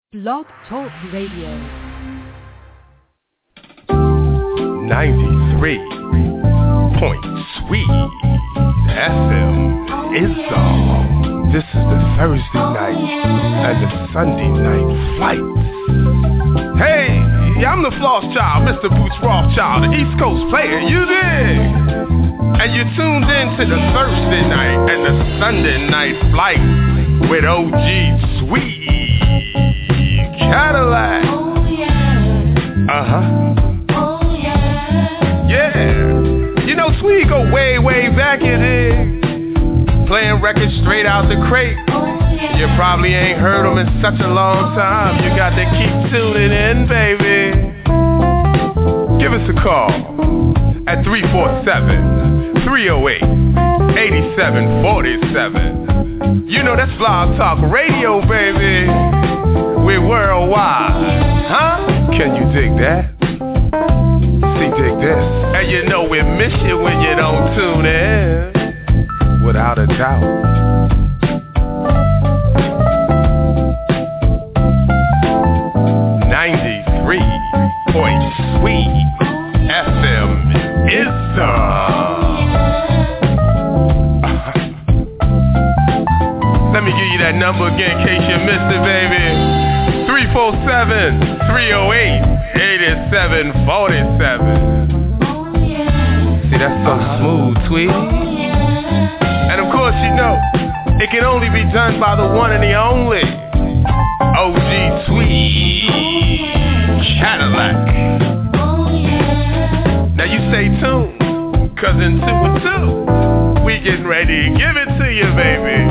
Blog Talk Radio. 93.3 FM is on. This is the Thursday night and the Sunday night flight. Hey, I'm the Floss Child, Mr. Boots Rothschild, the East Coast player, you dig? And you're tuned in to the Thursday night and the Sunday night flight with OG Sweet Cadillac. Oh yeah. Uh-huh. Oh yeah. Yeah. You know, Sweet go way, way back in it. Playing records straight out the crate. Oh yeah. You probably ain't heard them in such a long time. You got to keep tuning in, baby. Give us a call at 347-308-8747. You know that's Blog Talk Radio, baby. We're worldwide. Huh? Can you dig that? See, dig this. And you know we miss you when you don't tune in. Without a doubt. 93.3 FM is Let me give you that number again in case you missed it, baby. 347-308-8747. See, that's so smooth, Tweety. And of course, you know, it can only be done by the one and the only OG Sweet Cadillac. Now you stay tuned, cause in 2 and 2, we getting ready to give it to you, baby.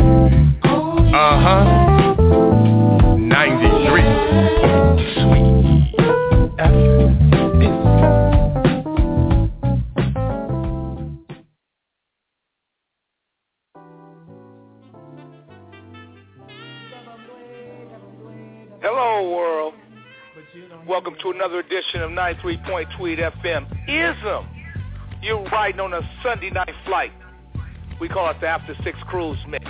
93 Sweet FM. Hello, world. Welcome to another edition of 93.3 FM ISM. You're riding on a Sunday night flight. We call it the After 6 Cruise Mix.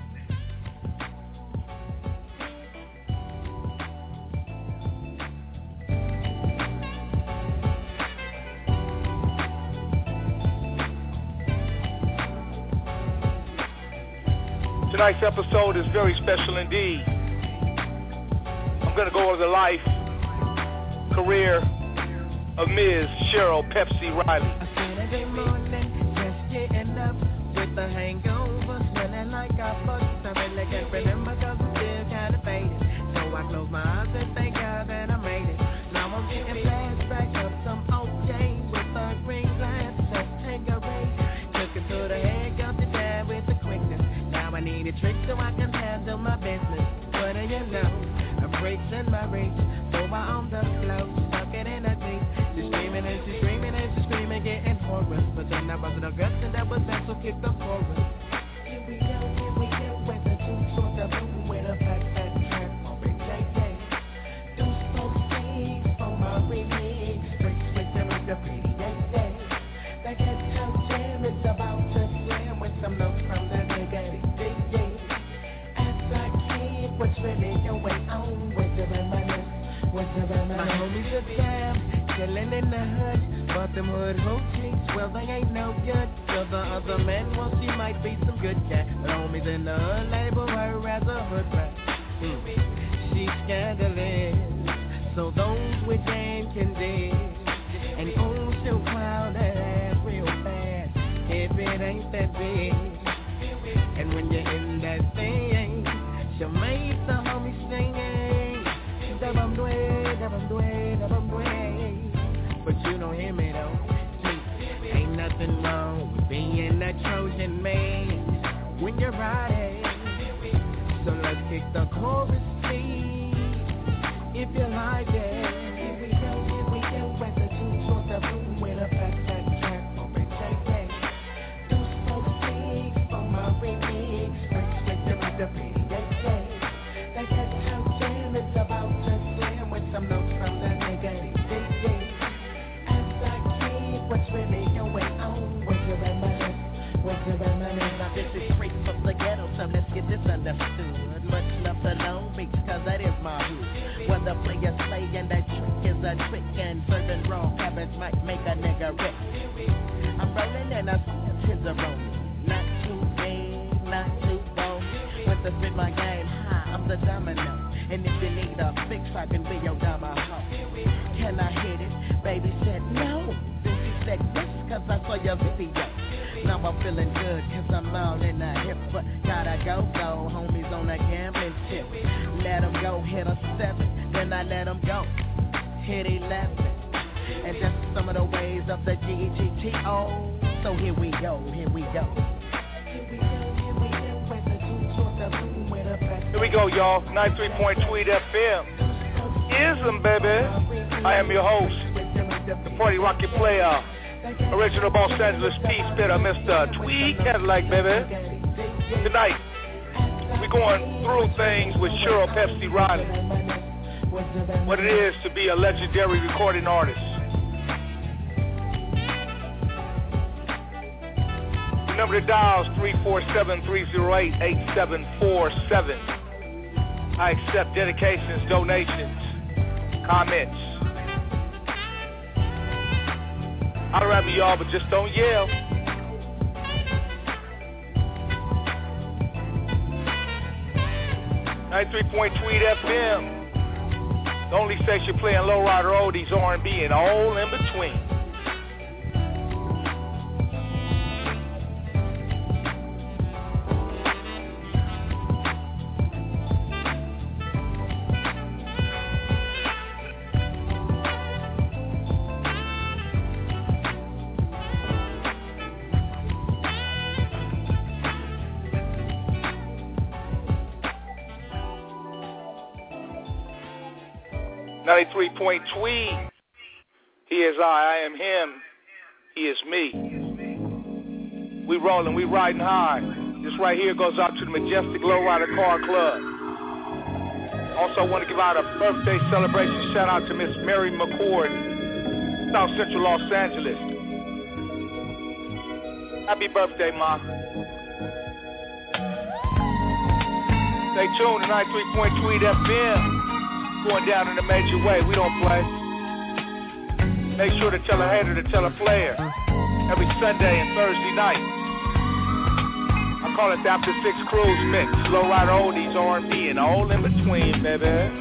Tonight's episode is very special indeed. I'm going to go over the life, career of Ms. Cheryl Pepsi Riley. A Saturday morning, just getting up with a hangover, smelling like I fucked. I really can't remember cause I'm still kind of faded. So I close my eyes and thank God that I made it. Now I'm getting flashbacks of some OJ with a green glass of Tanqueray. Took it to the head, got the dad with the quickness. Now I need a trick so I can handle my business. What do you know? I'm breaking my reach, so my arms up close, stuck it in a deep. She's screaming and she's screaming and she's screaming, getting chorus. But then I wasn't aggressive, that was that, so kick the chorus. Here we go, with the two short of blue with a fat track on Big JJ. Do smoke sticks for my remix, straight switching with the pretty day. That ghetto jam is about to slam with some notes from the nigga DJ. As I keep what's really going on with the reminiscence. My homies are down, chillin' in the hood, but them hood hoochies, well they ain't no good. So the other men, well she might be some good cat, but homies in the hood label her as a hood rat. She's scandalous, so those with game can dig, and she'll clown that ass real fast if it ain't that big. And when you're in that thing, she'll make the homies singing. But you don't hear me though. Ain't nothing wrong with being a Trojan man when you're riding. So let's kick the chorus, please, if you like it. Here we go, at the two short of blue with a fat track on Big JJ. Do smoke sticks for my remix, straight to the pretty day. That ghetto jam is about to slam with some notes from the nigga DJ. As I keep what's really going on with your reminiscence. Now this is straight from the ghetto, so let's get this understood. Much love to Long Beach, cause that is my hood. the players play, and that trick is a trick, and serving raw habits might make a nigga rich. I'm rolling and I see a rolling. Not too big, not too bold. With the spit my game high, I'm the domino. And if you need a fix, I can be your domino. Can I hit it? Baby said no. Then she said yes, cause I saw your video. Now I'm feeling good, cause I'm all in the hip. But gotta go, homies on a gambling tip. Let them go, hit a 7, then I let them go, hit 11. And just some of the ways of the GGTO. So here we go, here we go. Here we go, y'all. 93.3 FM. Ism, baby. I am your host, the Party Rocket Player, original Los Angeles Peace Spitter, Mr. Tweed Cadillac, baby. Tonight, we're going through things with Cheryl Pepsi Riley. What it is to be a legendary recording artist. The number to dial is 347-308-8747. I accept dedications, donations, comments. Holler at me, y'all, but just don't yell. .3 FM. The only station playing lowrider oldies, R&B, and all in between. Tweed. He is I am him, he is me. We rolling, we riding high. This right here goes out to the Majestic Lowrider Car Club. Also want to give out a birthday celebration shout out to Miss Mary McCord, South Central Los Angeles. Happy birthday, Ma. Stay tuned to 93.3 FM. Going down in a major way, we don't play. Make sure to tell a hater to tell a player. Every Sunday and Thursday night. I call it the After 6 Cruise Mix. Lowrider oldies, R&B, and all in between, baby.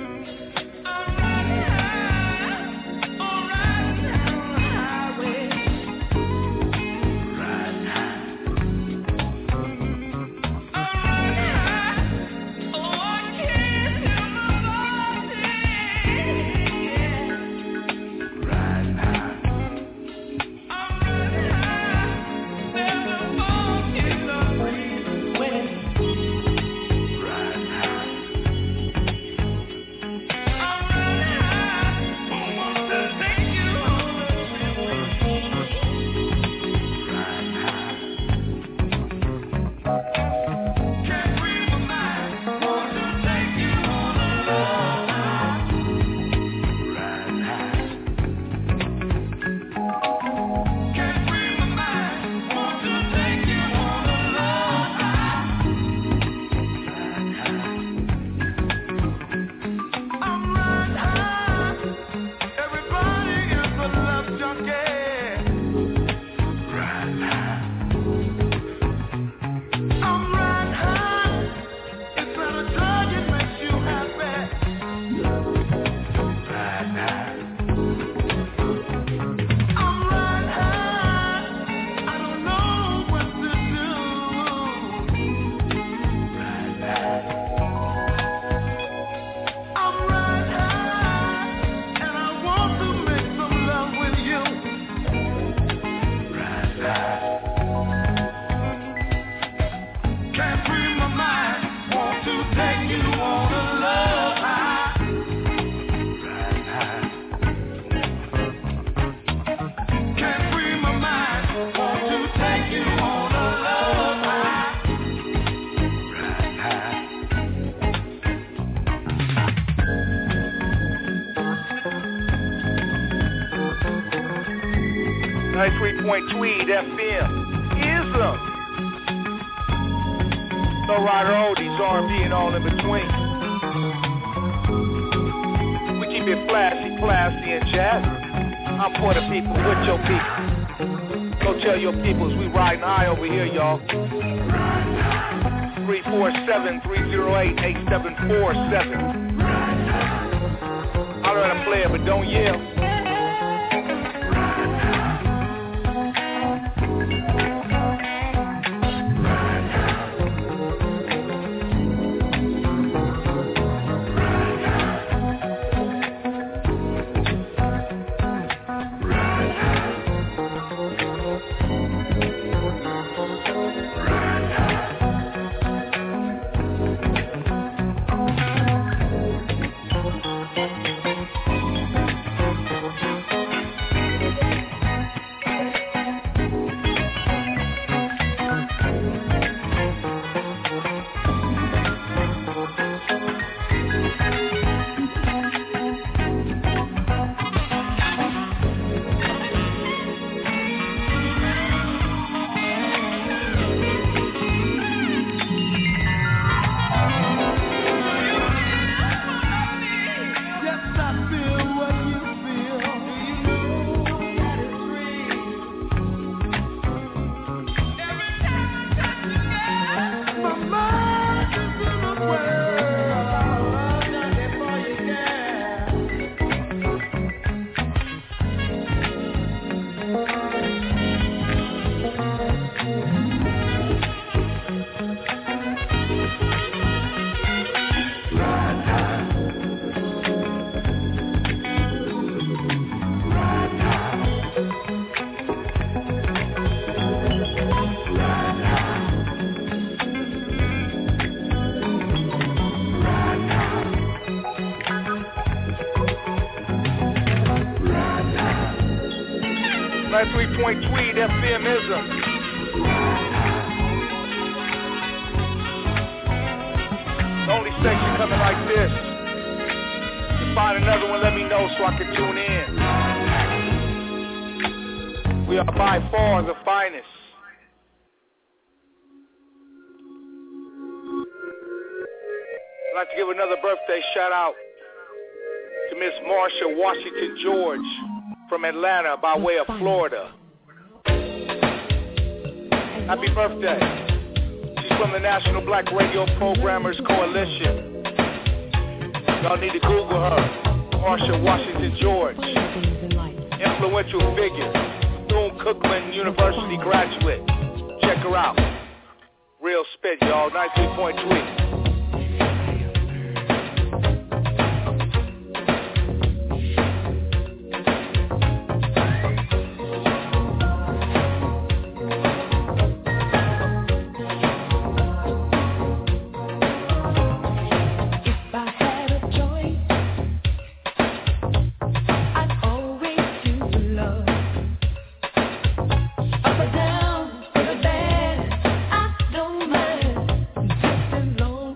Tweed FM. Ism. Lowrider oldies, R&B, and all in between. keep it flashy, classy, and jazzy. I'm for the people, with your people. Go tell your peoples we riding high over here, y'all. 347-308-8747. I'll let them play it, but don't yell. Tweed FMism. The only section coming like this. If you find another one, let me know so I can tune in. We are by far the finest. I'd like to give another birthday shout out to Miss Marsha Washington George from Atlanta by way of Florida. Happy birthday. She's from the National Black Radio Programmers Coalition. Y'all need to Google her. Marsha Washington George. Influential figure. Bethune-Cookman University graduate. Check her out. Real spit, y'all. 93.3. Down for the bad, I don't mind. Just as long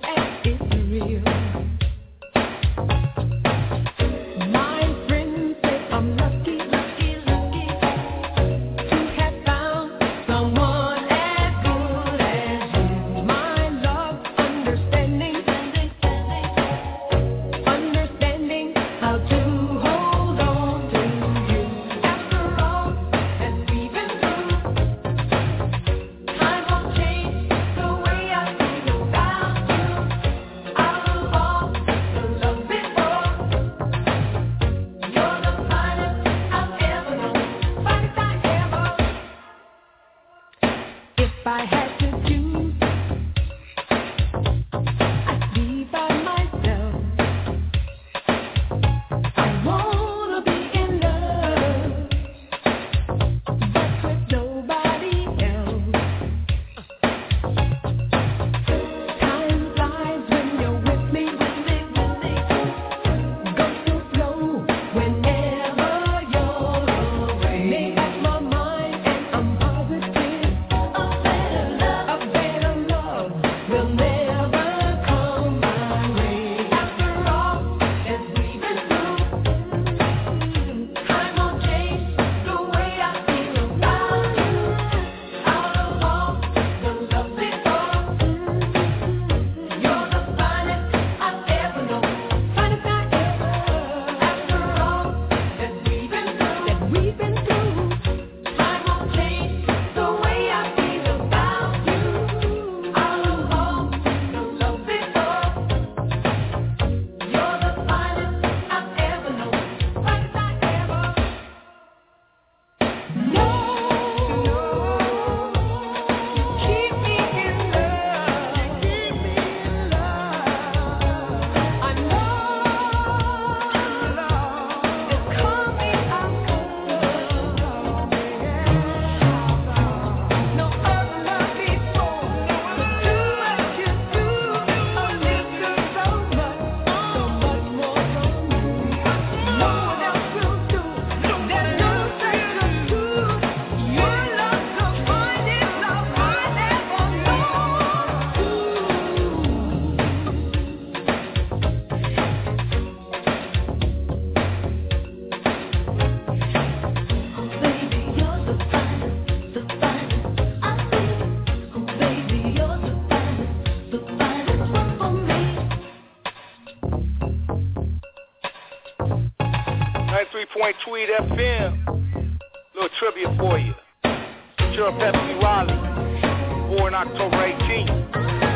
93 Tweed FM. Little trivia for you. Cheryl Pepsi Riley, born October 18th.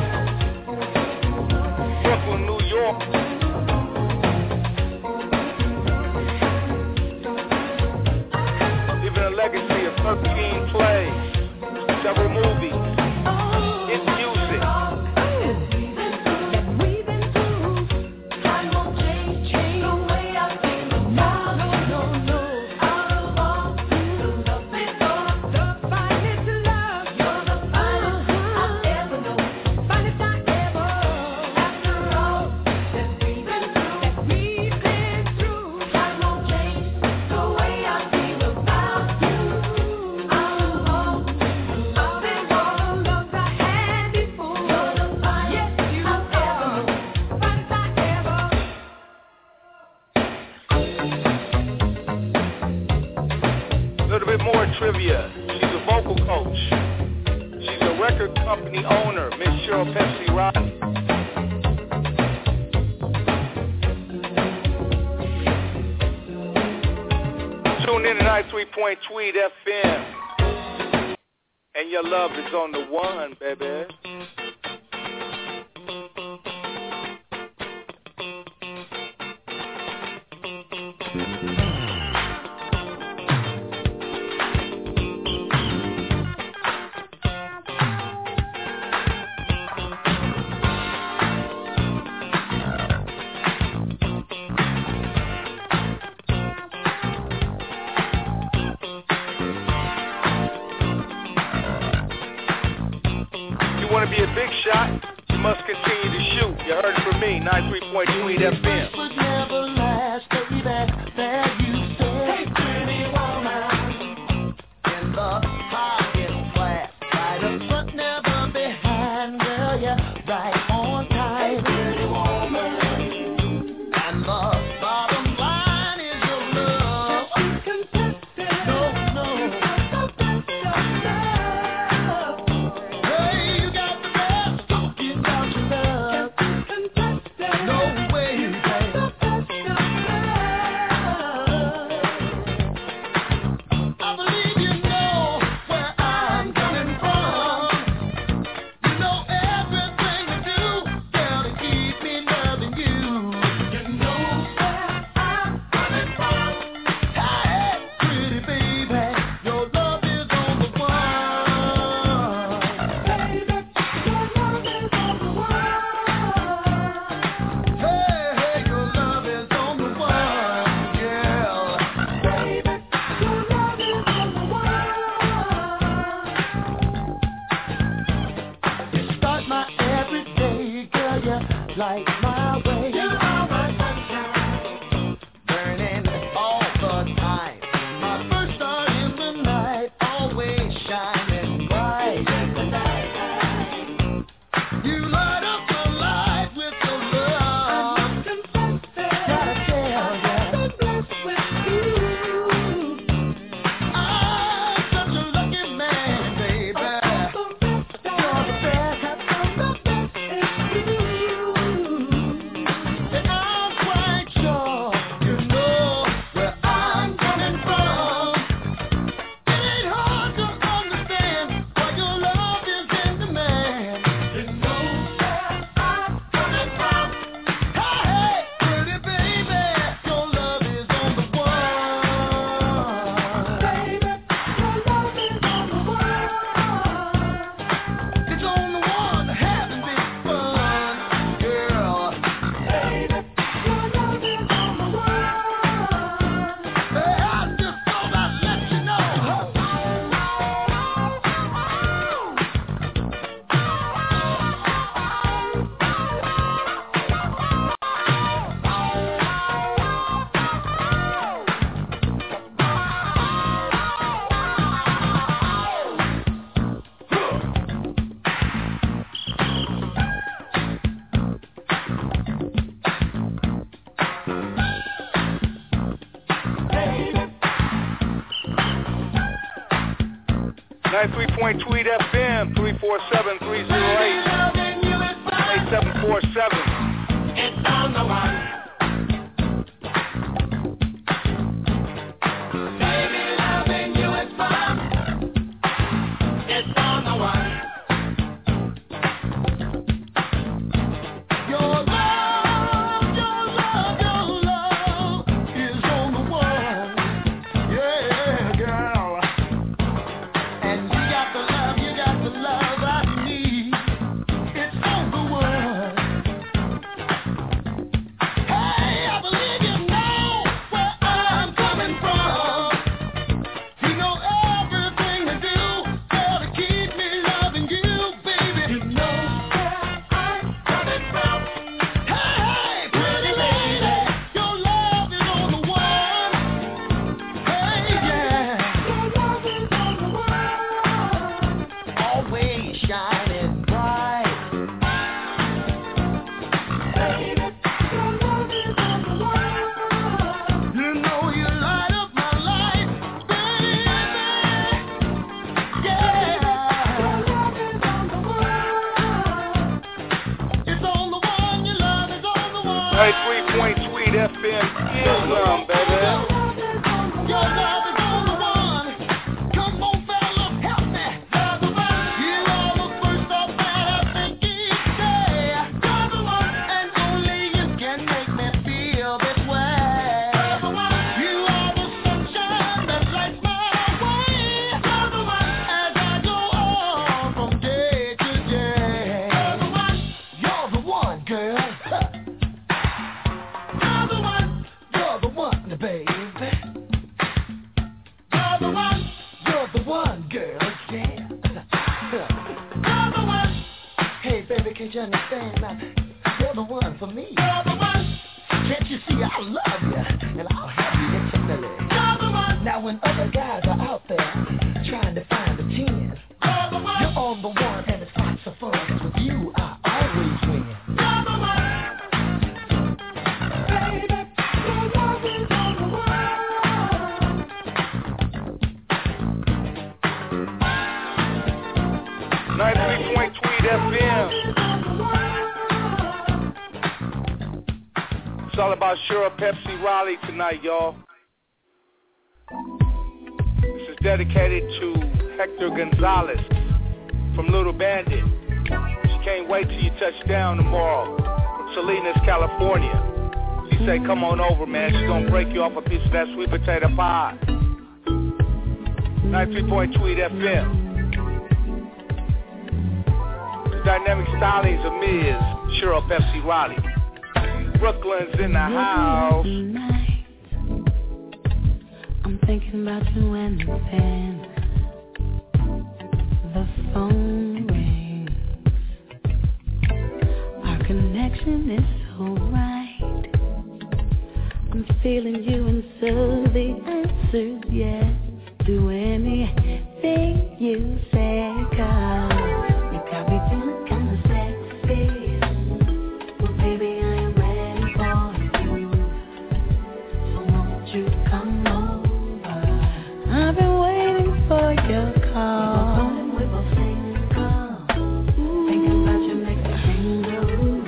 Brooklyn, New York. Leaving a legacy of 13 plays, several movies, hit music. Trivia. She's a vocal coach. She's a record company owner, Miss Cheryl Pepsi Riley. Tune in to 93 Tweed FM. And your love is on the one, baby. You must continue to shoot. You heard it from me, 93 Tweed FM. Would never last, baby, that you said. Hey, pretty woman, in the highest class, right up front, never behind, girl, you're right on time. Hey, pretty woman, and the bottom line is your love. Just be consistent. No. Hey, you got the best talking about your love. Just be consistent. No way, I believe you know where I'm coming from. You know everything you do, girl, to keep me loving you. You know where I'm coming from. Hey, pretty baby, your love is on the one. Baby, your love is on the one. Hey, your love is on the one, girl. Baby, your love is on the one. You start my everyday, girl, you light my way. You are my sunshine, burning all the time. My first star in the night, always shining bright. You light up my life with your love. I'm consistent. Gotta tell ya, so blessed with you. I'm such a lucky man, baby. You're the best. The best is you. And I'm quite sure you know where I'm coming from. It ain't hard to understand why your love is in demand. You know where I'm coming from. Hey, pretty baby, your love is on the one. Baby, your love is on the one. It's on the one, having big fun, girl. Baby, your love is on the one. Hey, I just thought I'd let you know. Baby, 93 Tweed FM, 347-308-8747. it's on the one. Islam, baby. Your love is on the one. Come on, fellas, help me. You're the one. You are the first of that I think each day. You're the one, and only you can make me feel this way. You're the one. You are the sunshine that lights my way. You're the one. As I go on from day to day. You're the one. You're the one, girl. You're the one. You're the one, baby. You're the one. You're the one, girl. Yeah. You're the one. Hey, baby, can't you understand now? You're the one for me. You're the one. Can't you see I love you and I'll have you eternally. You're the one. Now when other guys are out there trying to find the 10, you're the one. You're on the one and it's lots of fun. 'Cause with you I always win. You're the one. Baby, your love is on the one. 93.3 FM. It's all about Cheryl Pepsi Raleigh tonight, y'all. This is dedicated to Hector Gonzalez from Little Bandit. She can't wait till you touch down tomorrow from Salinas, California. She say, come on over, man. She's going to break you off a piece of that sweet potato pie. 93.3 FM. The dynamic stylings of Ms. Cheryl Pepsi Raleigh. Brooklyn's in the house. Tonight, I'm thinking about you and then the phone rings. Our connection is so right. I'm feeling you and so the answer's yes. Do anything you say, 'cause you got me feeling kinda sexy. Well, baby, I am ready for you. So won't you come over? I've been waiting for your call. We both single. Thinking about you makes me tingle.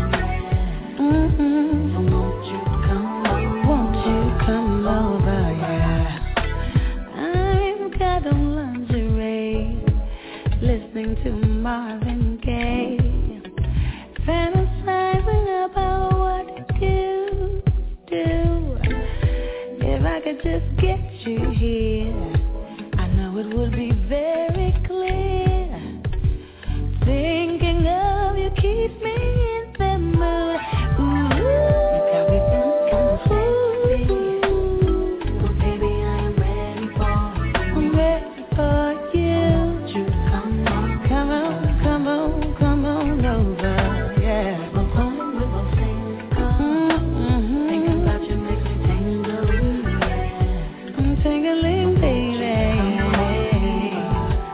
So won't you come over? Won't you come over? Yeah. I've got on lingerie, listening to Marvin Gaye, fantasizing about what you do. If I could just get you here, I know it would be very clear. Thinking of you keeps me in the mood. Ooh, you got me feeling kinda sexy. Well, baby, I am ready for you. I'm ready for you. You come on, come on, come on, come on over, yeah. We're going, we're both single. Thinking about you makes me tingle, yeah. I'm tingling, baby.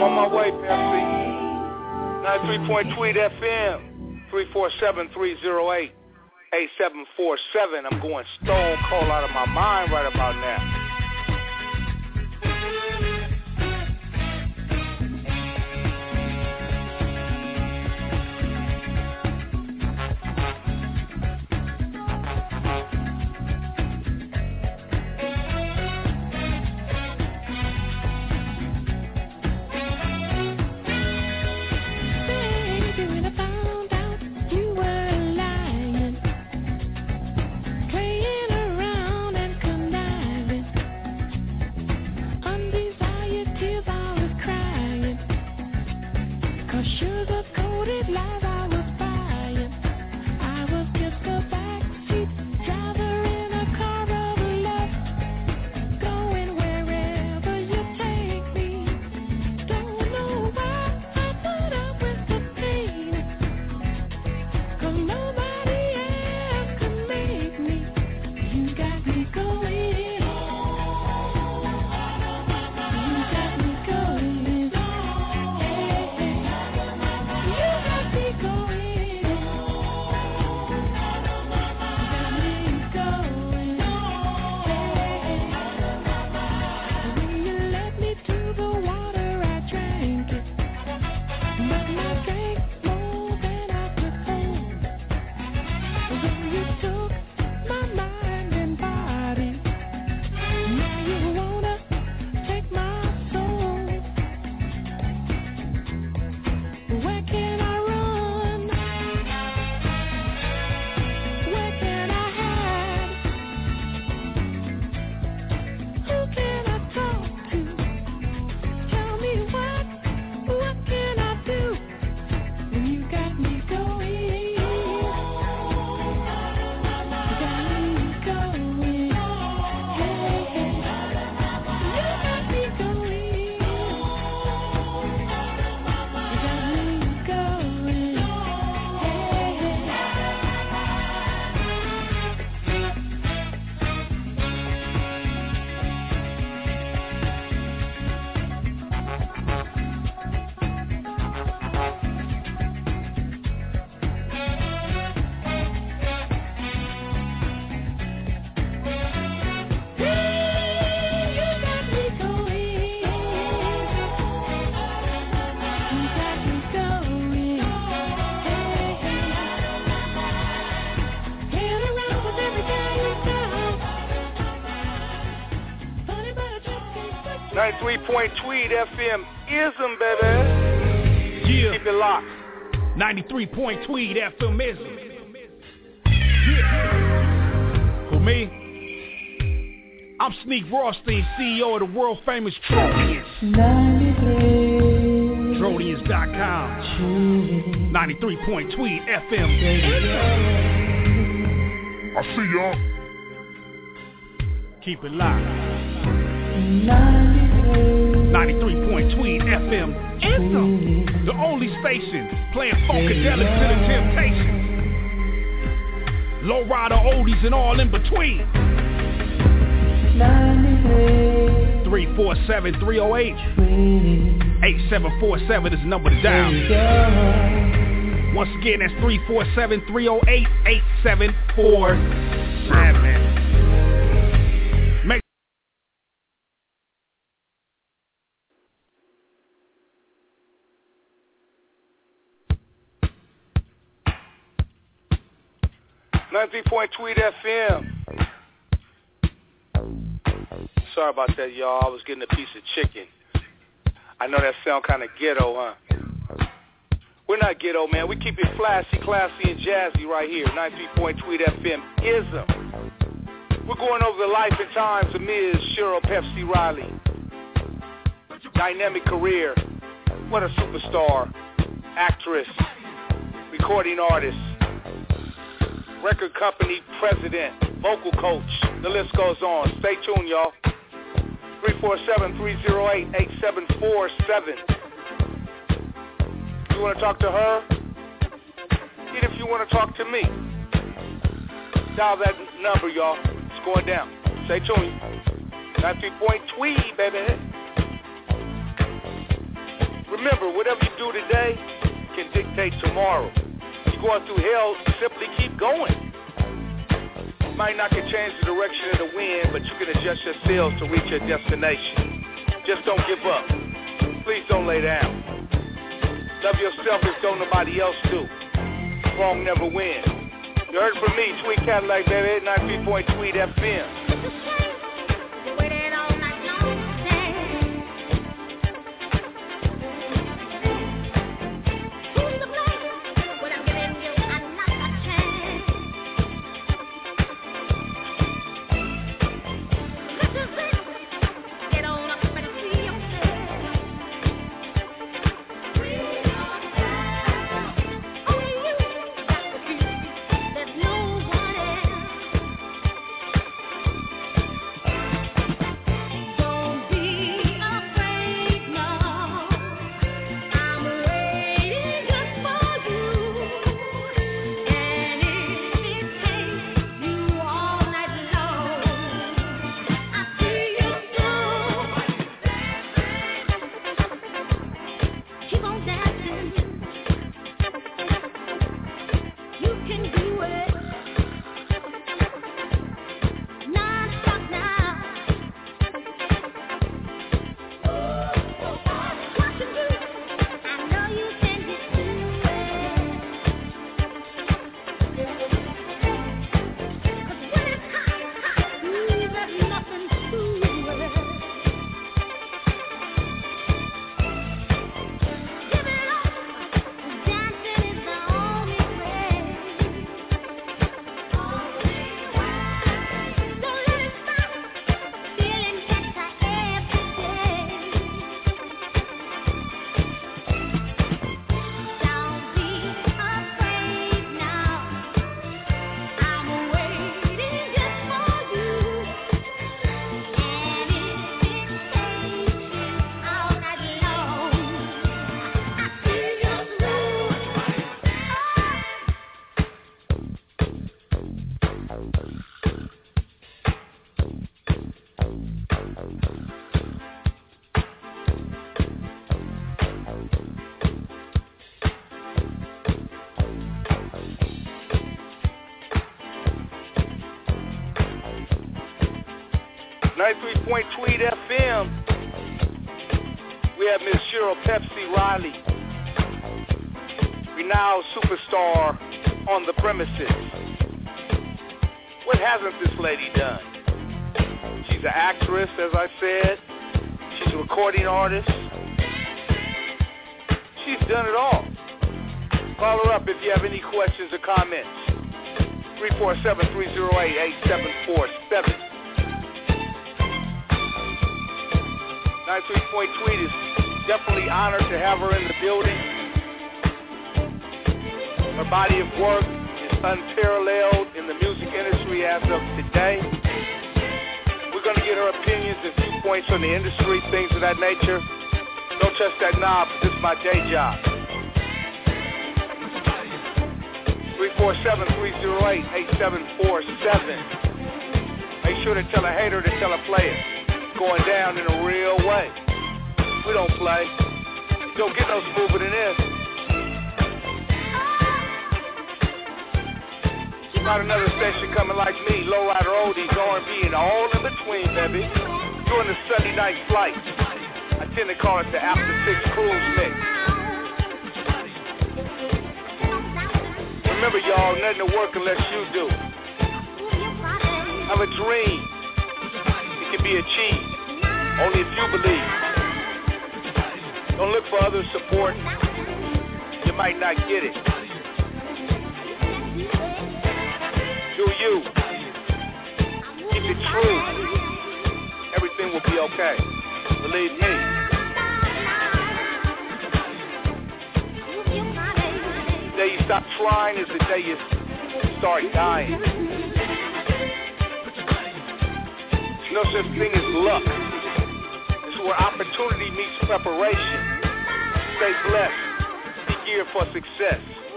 I'm on my way, Pepsi. 93 Tweet FM, 347-308-8747. I'm going stone cold out of my mind right about now. Tweet FM ism, baby. Yeah. Keep it locked. 93 Tweet FM ism. Yeah. For me, I'm Sneak Rothstein, CEO of the world famous Trodians. Trodians.com. 93 Tweet FM. I see y'all. Keep it locked. 93 Tweet FM ism. The only station playing funkadelic to the Temptations. Lowrider oldies and all in between. 347-308-8747 is the number to dial. Once again, that's 347-308-8747. 93 Tweet FM. Sorry about that, y'all. I was getting a piece of chicken. I know that sound kind of ghetto, huh? We're not ghetto, man. We keep it flashy, classy, and jazzy right here. 93 Tweet FM ism. We're going over the life and times of Ms. Cheryl Pepsi Riley. Dynamic career. What a superstar. Actress. Recording artist. Record company president, vocal coach, the list goes on. Stay tuned, y'all. 347-308-8747. You want to talk to her? Even if you want to talk to me, dial that number, y'all. It's going down. Stay tuned. 93 Tweet, baby. Remember, whatever you do today can dictate tomorrow. You're going through hell, simply keep going. Might not can change the direction of the wind, but you can adjust your sails to reach your destination. Just don't give up. Please don't lay down. Love yourself if don't nobody else do. Wrong never wins. You heard from me, Tweet Cadillac, baby, 93.3 Tweet FM. Tweet FM. We have Miss Cheryl Pepsi Riley, renowned superstar on the premises. What hasn't this lady done? She's an actress, as I said. She's a recording artist. She's done it all. Call her up if you have any questions or comments. 347-308-8747. 93 Tweet is definitely honored to have her in the building. Her body of work is unparalleled in the music industry as of today. We're going to get her opinions and viewpoints on the industry, things of that nature. Don't touch that knob, this is my day job. 347-308-8747. Make sure to tell a hater to tell a player. Going down in a real way. We don't play. Don't get no smoother than this. Got another station coming like me, lowrider oldies, R&B, and all in between, baby. During the Sunday night flight, I tend to call it the After 6 Cruise Mix. Remember, y'all, nothing to work unless you do. Have a dream. It can be achieved. Only if you believe. Don't look for other support. You might not get it. Do you. Keep it true. Everything will be okay. Believe me. The day you stop trying is the day you start dying. There's no such thing as luck. Where opportunity meets preparation. Stay blessed. Be geared for success.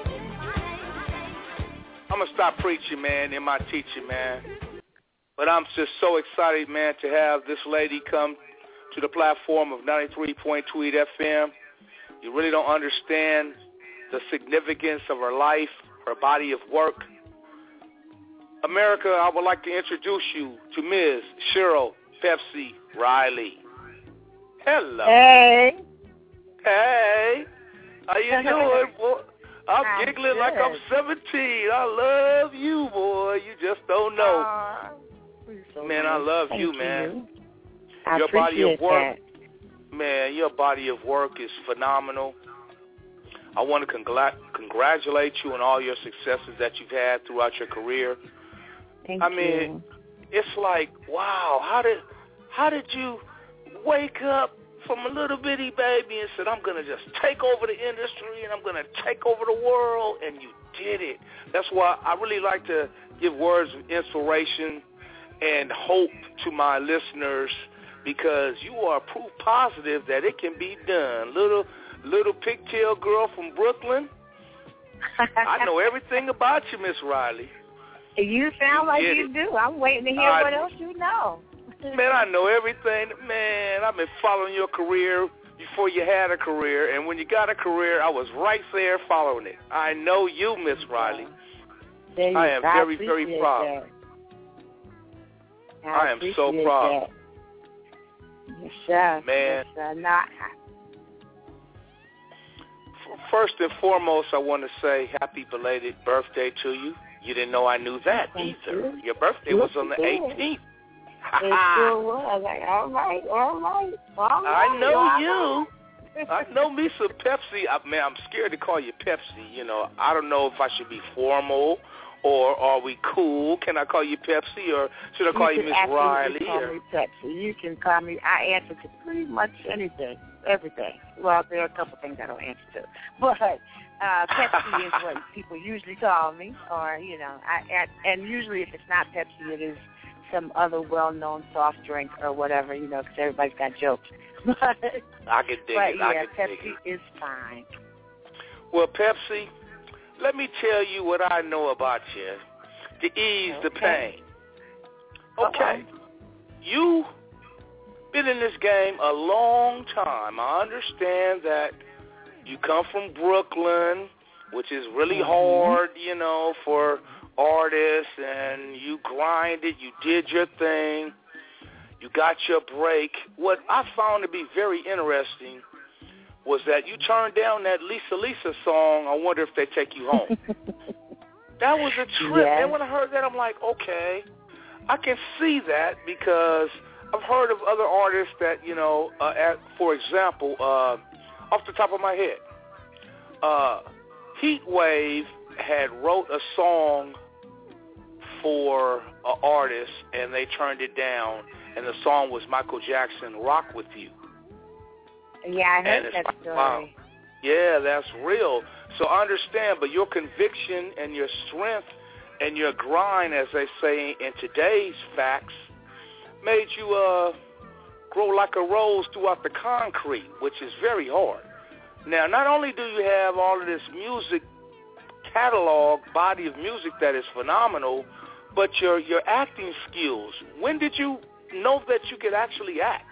I'm going to stop preaching, man, in my teaching, man. But I'm just so excited, man, to have this lady come to the platform of 93 Tweet FM. You really don't understand the significance of her life, her body of work. America, I would like to introduce you to Ms. Cheryl Pepsi Riley. Hello. Hey. Hey. How you doing, boy? I'm giggling good. like I'm 17. I love you, boy. You just don't know. So man, nice. I love Thank you, man. I Your body of work, that. man, your body of work is phenomenal. I want to congratulate you on all your successes that you've had throughout your career. Thank I mean, you. it's like, wow, how did you wake up from a little bitty baby and said, I'm going to just take over the industry and I'm going to take over the world, and you did it. That's why I really like to give words of inspiration and hope to my listeners, because you are proof positive that it can be done. Little pigtail girl from Brooklyn. I know everything about you, Miss Riley. You sound like you do. I'm waiting to hear what else you know. Man, I know everything. Man, I've been following your career before you had a career, and when you got a career, I was right there following it. I know you, Miss Riley. I am very, very proud. I am so proud. Yes, sir. Man. Yes, sir. First and foremost, I want to say happy belated birthday to you. You didn't know I knew that either. Your birthday was on the 18th. It sure was. Like, all right. I know you. I know me some Pepsi. Man, I'm scared to call you Pepsi. You know, I don't know if I should be formal or are we cool. Can I call you Pepsi, or should I call you Miss Riley? You can call me Pepsi. You can call me. I answer to pretty much anything, everything. Well, there are a couple things I don't answer to, but Pepsi is what people usually call me, or and usually if it's not Pepsi, it is some other well-known soft drink or whatever, because everybody's got jokes. I can dig it. Yeah, Pepsi is fine. Well, Pepsi, let me tell you what I know about you to ease the pain. Okay. You've been in this game a long time. I understand that you come from Brooklyn, which is really hard, for artists, and you grinded, you did your thing, you got your break. What I found to be very interesting was that you turned down that Lisa song, I Wonder If They Take You Home. That was a trip. Yes. And when I heard that, I'm like, okay, I can see that, because I've heard of other artists that, for example, off the top of my head, Heatwave had wrote a song for an artist, and they turned it down, and the song was Michael Jackson, Rock With You. Yeah, I heard that story. Wow. Yeah, that's real. So I understand, but your conviction and your strength and your grind, as they say in today's facts, made you grow like a rose throughout the concrete, which is very hard. Now, not only do you have all of this music catalog, body of music that is phenomenal, but your acting skills. When did you know that you could actually act?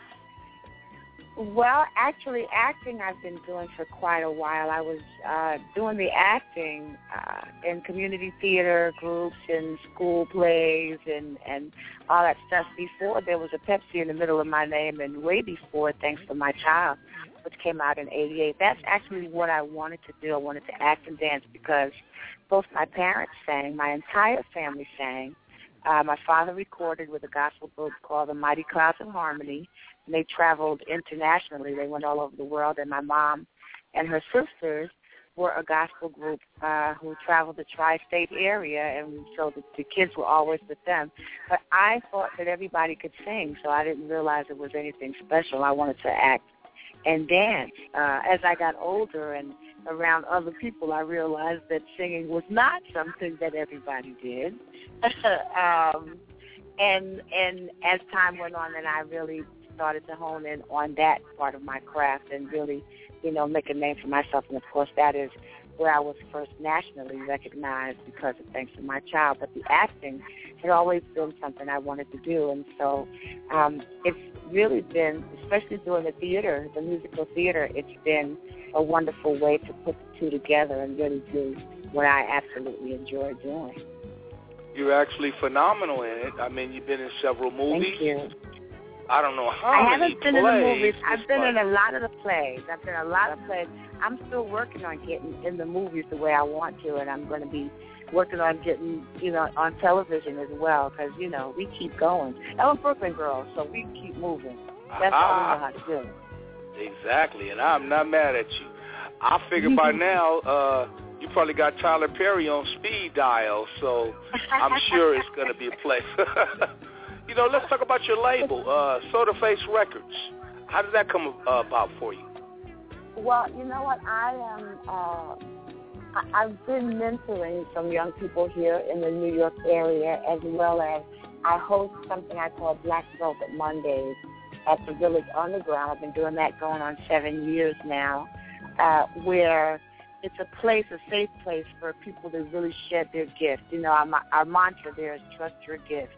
Well, actually, acting I've been doing for quite a while. I was doing the acting in community theater groups and school plays and all that stuff before there was a Pepsi in the middle of my name, and way before Thanks for My Child, which came out in '88. That's actually what I wanted to do. I wanted to act and dance because both my parents sang, my entire family sang. My father recorded with a gospel group called the Mighty Clouds of Harmony, and they traveled internationally. They went all over the world, and my mom and her sisters were a gospel group who traveled the tri-state area, and so the kids were always with them. But I thought that everybody could sing, so I didn't realize it was anything special. I wanted to act and dance. As I got older and around other people, I realized that singing was not something that everybody did. And as time went on, then I really started to hone in on that part of my craft and really, make a name for myself. And, of course, that is where I was first nationally recognized because of Thanks to My Child. But the acting had always been something I wanted to do. And so it's really been, especially doing the theater, the musical theater, it's been a wonderful way to put the two together and really do what I absolutely enjoy doing. You're actually phenomenal in it. I mean, you've been in several movies. Thank you. I don't know how I many haven't been in the movies. plays, I've been in a lot of the plays. I'm still working on getting in the movies the way I want to, and I'm going to be working on getting, on television as well, because, we keep going. I'm a Brooklyn girl, so we keep moving. That's all we know how to do. Exactly, and I'm not mad at you. I figure by now you probably got Tyler Perry on speed dial, so I'm sure it's going to be a place. Let's talk about your label, Soda Face Records. How did that come about for you? Well, you know what? I've been mentoring some young people here in the New York area, as well as I host something I call Black Velvet Mondays at the Village Underground. I've been doing that going on 7 years now, where it's a place, a safe place for people to really shed their gift. Our mantra there is trust your gift.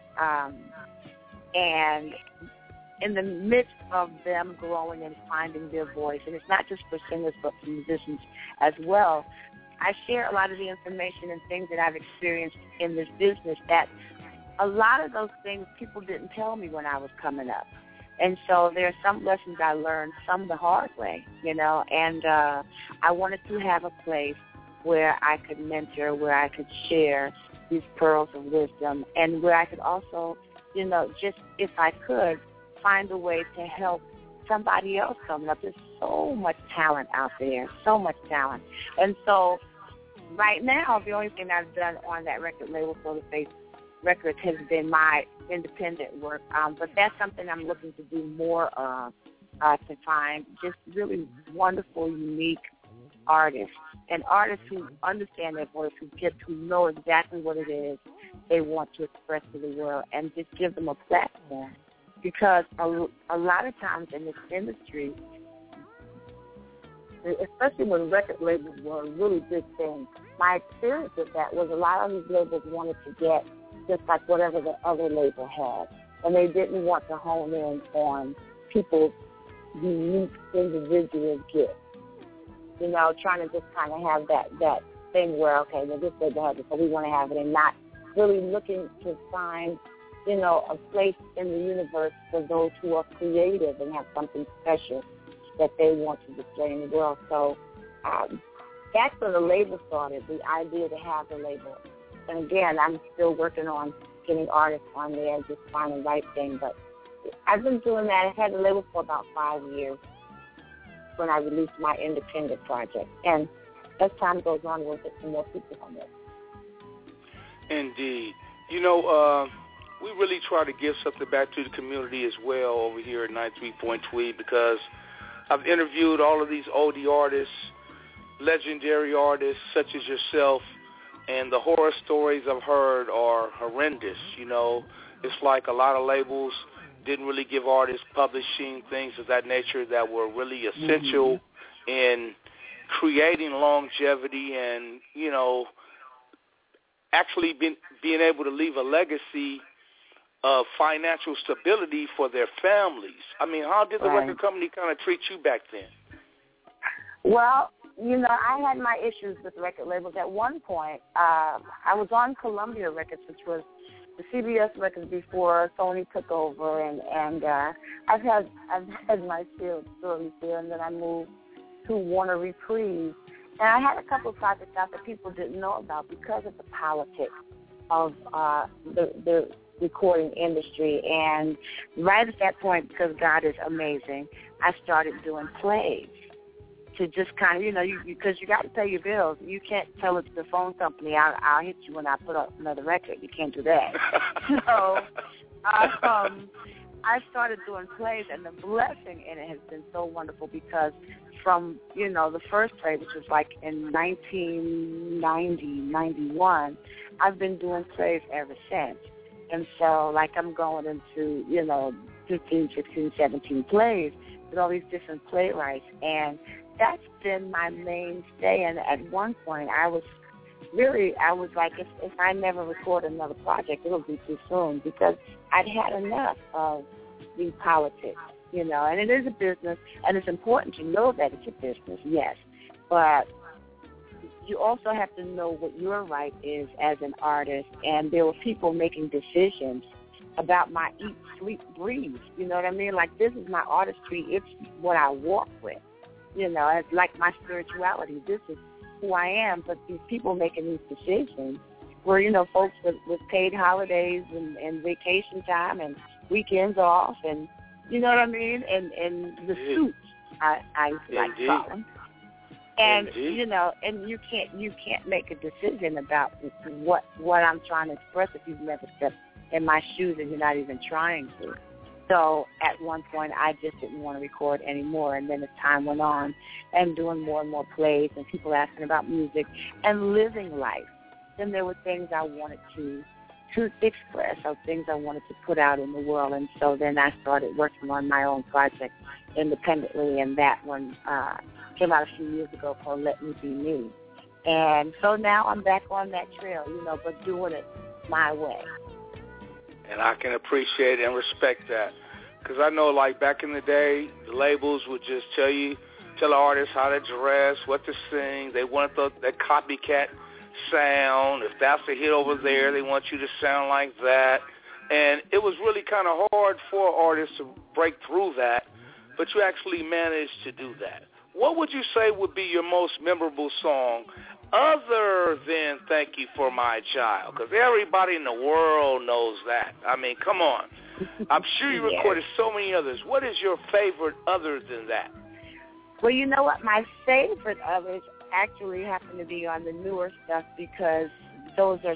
And in the midst of them growing and finding their voice, and it's not just for singers but for musicians as well, I share a lot of the information and things that I've experienced in this business that a lot of those things people didn't tell me when I was coming up. And so there are some lessons I learned, some the hard way, and I wanted to have a place where I could mentor, where I could share these pearls of wisdom, and where I could also, just if I could, find a way to help somebody else coming up. There's so much talent out there, so much talent. And so right now, the only thing I've done on that record label, Soda Face Records, has been my independent work. But that's something I'm looking to do more of, to find just really wonderful, unique artists, and artists who understand their voice, who know exactly what it is they want to express to the world, and just give them a platform. Because a lot of times in this industry, especially when record labels were a really big thing, my experience with that was a lot of these labels wanted to get just like whatever the other label had, and they didn't want to hone in on people's unique individual gifts. Trying to just kind of have that thing where, okay, well, this label has it, so we want to have it, and not really looking to find, a place in the universe for those who are creative and have something special that they want to display in the world. So that's where the label started, the idea to have the label. And again, I'm still working on getting artists on there, just finding the right thing. But I've been doing that. I've had the label for about 5 years when I released my independent project. And as time goes on, we'll get some more people on this. Indeed. We really try to give something back to the community as well over here at 93 Tweed, because I've interviewed all of these oldie artists, legendary artists such as yourself, and the horror stories I've heard are horrendous. It's like a lot of labels didn't really give artists publishing, things of that nature that were really essential in creating longevity and, actually being able to leave a legacy of financial stability for their families. I mean, how did the record company kind of treat you back then? Well, I had my issues with record labels. At one point, I was on Columbia Records, which was the CBS records before Sony took over, and I've had my share of stories there, and then I moved to Warner Reprise. And I had a couple of projects out that people didn't know about because of the politics of the recording industry. And right at that point, because God is amazing, I started doing plays to just kind of, because you got to pay your bills. You can't tell it to the phone company, I'll hit you when I put up another record. You can't do that. So I started doing plays, and the blessing in it has been so wonderful because from, the first play, which was like in 1990, 91, I've been doing plays ever since. And so, like, I'm going into, 15, 16, 17 plays with all these different playwrights. And that's been my mainstay. And at one point, I was like, if I never record another project, it'll be too soon, because I'd had enough of the politics, you know. And it is a business, and it's important to know that it's a business, yes. But you also have to know what your right is as an artist. And there were people making decisions about my eat, sleep, breathe. You know what I mean? Like, this is my artistry. It's what I walk with. You know, it's like my spirituality. This is who I am. But these people making these decisions were, you know, folks with paid holidays and vacation time and weekends off, and you know what I mean? And the suits, I like to call them. And you know, and you can't make a decision about what I'm trying to express if you've never stepped in my shoes and you're not even trying to. So at one point, I just didn't want to record anymore. And then as time went on, and doing more and more plays, and people asking about music and living life, then there were things I wanted to express, or things I wanted to put out in the world. And so then I started working on my own project independently, and that one came out a few years ago called Let Me Be Me. And so now I'm back on that trail, you know, but doing it my way. And I can appreciate and respect that, because I know, like, back in the day, the labels would just tell the artists how to dress, what to sing. They want that copycat sound. If that's a hit over there, they want you to sound like that. And it was really kind of hard for artists to break through that, but you actually managed to do that. What would you say would be your most memorable song other than Thank You for My Child? Because everybody in the world knows that. I mean, come on. I'm sure you recorded so many others. What is your favorite other than that? Well, you know what? My favorite others actually happen to be on the newer stuff, because those are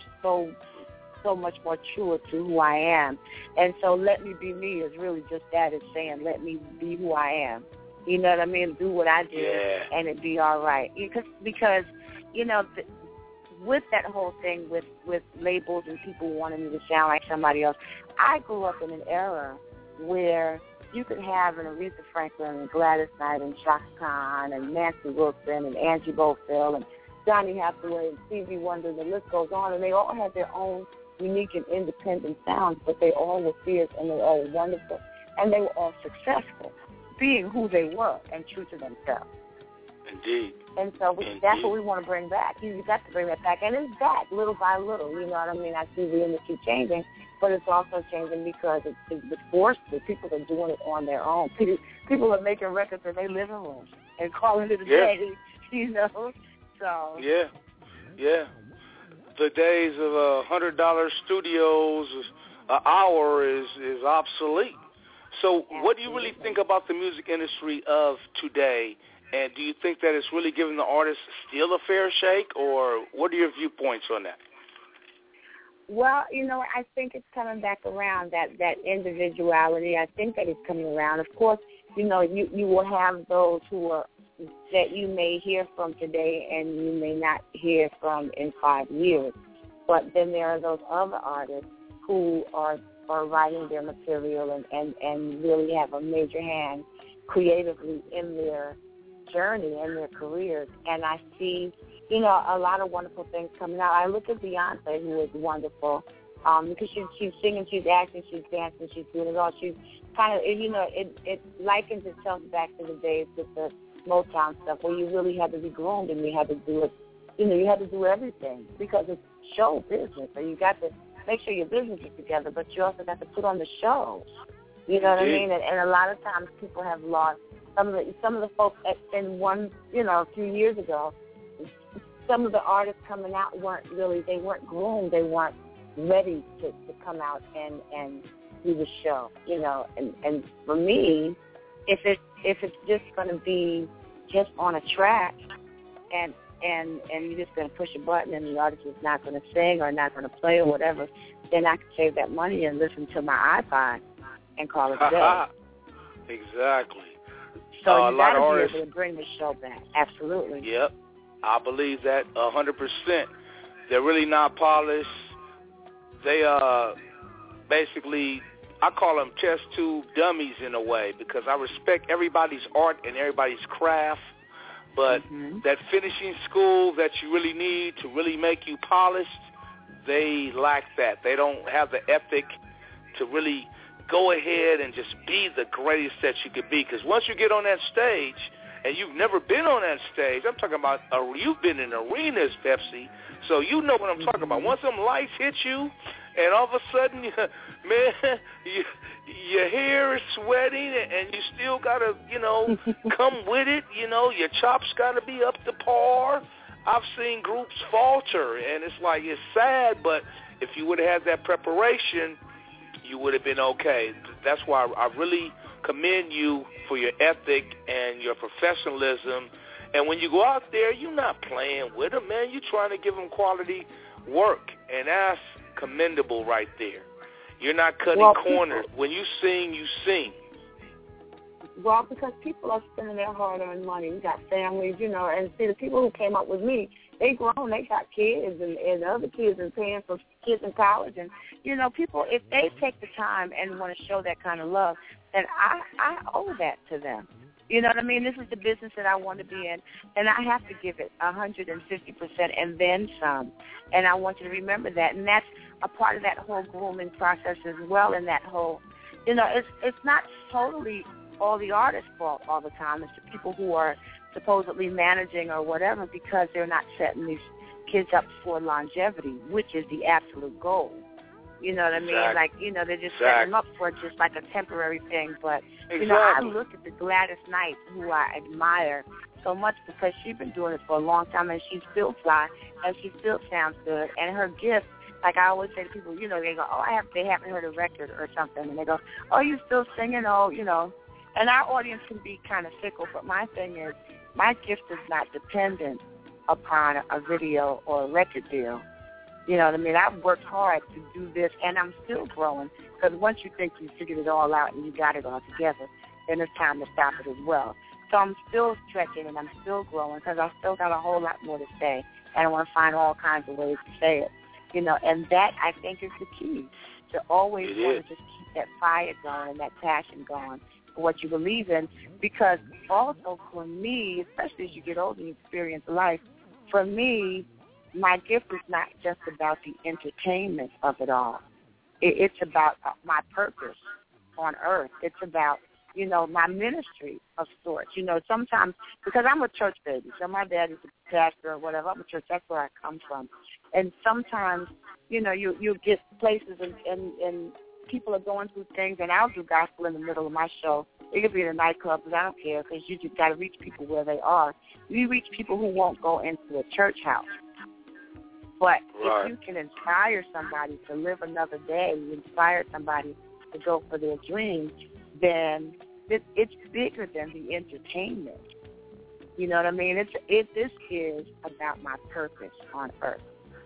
so much more truer to who I am. And so Let Me Be Me is really just that. It's saying, let me be who I am. You know what I mean? Do what I do, and it be all right. Because you know, with that whole thing with labels and people wanting me to sound like somebody else, I grew up in an era where you could have an Aretha Franklin and Gladys Knight and Chaka Khan and Nancy Wilson and Angie Bofill and Johnny Hathaway and Stevie Wonder, the list goes on, and they all had their own unique and independent sounds, but they all were fierce and they all were wonderful, and they were all successful, being who they were and true to themselves. Indeed. And so that's what we want to bring back. You got to bring that back. And it's back little by little. You know what I mean? I see the industry changing, but it's also changing because it's forced. People are doing it on their own. People are making records in their living rooms and calling it a day, you know? So. Yeah. The days of $100 studios an hour is obsolete. So what do you really think about the music industry of today? And do you think that it's really giving the artists still a fair shake, or what are your viewpoints on that? Well, you know, I think it's coming back around, that individuality. I think that it's coming around. Of course, you know, you will have those that you may hear from today and you may not hear from in 5 years. But then there are those other artists who are writing their material and really have a major hand creatively in their journey and their careers. And I see, you know, a lot of wonderful things coming out. I look at Beyonce, who is wonderful, because she's singing, she's acting, she's dancing, she's doing it all. She's kind of, you know, it likens itself back to the days with the Motown stuff, where you really had to be groomed and you had to do it, you know, you had to do everything because it's show business. So you got to make sure your business is together, but you also got to put on the show. You know what I mean? And a lot of times people have lost some of the folks in one, you know, a few years ago. Some of the artists coming out weren't groomed. They weren't ready to come out and do the show, you know. And for me, if it's just going to be just on a track and you're just going to push a button and the artist is not going to sing or not going to play or whatever, then I can save that money and listen to my iPod and call it a day. Exactly. So you got to be able to bring the show back. Absolutely. Yep. I believe that 100%. They're really not polished. They basically, I call them test tube dummies in a way, because I respect everybody's art and everybody's craft, But that finishing school that you really need to really make you polished, they lack that. They don't have the ethic to really go ahead and just be the greatest that you could be. Because once you get on that stage, and you've never been on that stage, I'm talking about you've been in arenas, Pepsi, so you know what I'm talking about. Once them lights hit you, and all of a sudden, man, your hair is sweating, and you still got to, come with it. Your chops got to be up to par. I've seen groups falter, and it's like, it's sad, but if you would have had that preparation, you would have been okay. That's why I really commend you for your ethic and your professionalism. And when you go out there, you're not playing with them, man. You're trying to give them quality work, and that's commendable right there. You're not cutting corners. When you sing, you sing. Well, because people are spending their hard-earned money. We got families, and see, the people who came up with me, they grown, they got kids, and other kids are paying for kids in college. And, people, if they take the time and want to show that kind of love, then I owe that to them. You know what I mean? This is the business that I want to be in, and I have to give it 150% and then some. And I want you to remember that. And that's a part of that whole grooming process as well, and that whole, it's not totally all the artists' fault all the time. It's the people who are supposedly managing or whatever, because they're not setting these kids up for longevity, which is the absolute goal. You know what I mean? Exactly. Like, they're just setting them up for just like a temporary thing. But, I look at the Gladys Knight, who I admire so much because she's been doing it for a long time, and she's still fly, and she still sounds good. And her gift, like I always say to people, they go, they haven't heard a record or something. And they go, you still singing? And our audience can be kind of fickle, but my thing is, my gift is not dependent upon a video or a record deal. You know what I mean? I've worked hard to do this, and I'm still growing, because once you think you figured it all out and you got it all together, then it's time to stop it as well. So I'm still stretching, and I'm still growing, because I still got a whole lot more to say, and I want to find all kinds of ways to say it. And that, I think, is the key, to always want to just keep that fire going and that passion going for what you believe in, because also for me, especially as you get older and experience life, for me, my gift is not just about the entertainment of it all. It's about my purpose on earth. It's about, my ministry of sorts. Sometimes, because I'm a church baby, so my dad is a pastor or whatever. I'm a church. That's where I come from. And sometimes, you get places and people are going through things, and I'll do gospel in the middle of my show. It could be in a nightclub, because I don't care, because you just got to reach people where they are. You reach people who won't go into a church house. But if you can inspire somebody to live another day, you inspire somebody to go for their dreams, then it's bigger than the entertainment. You know what I mean? This is about my purpose on earth.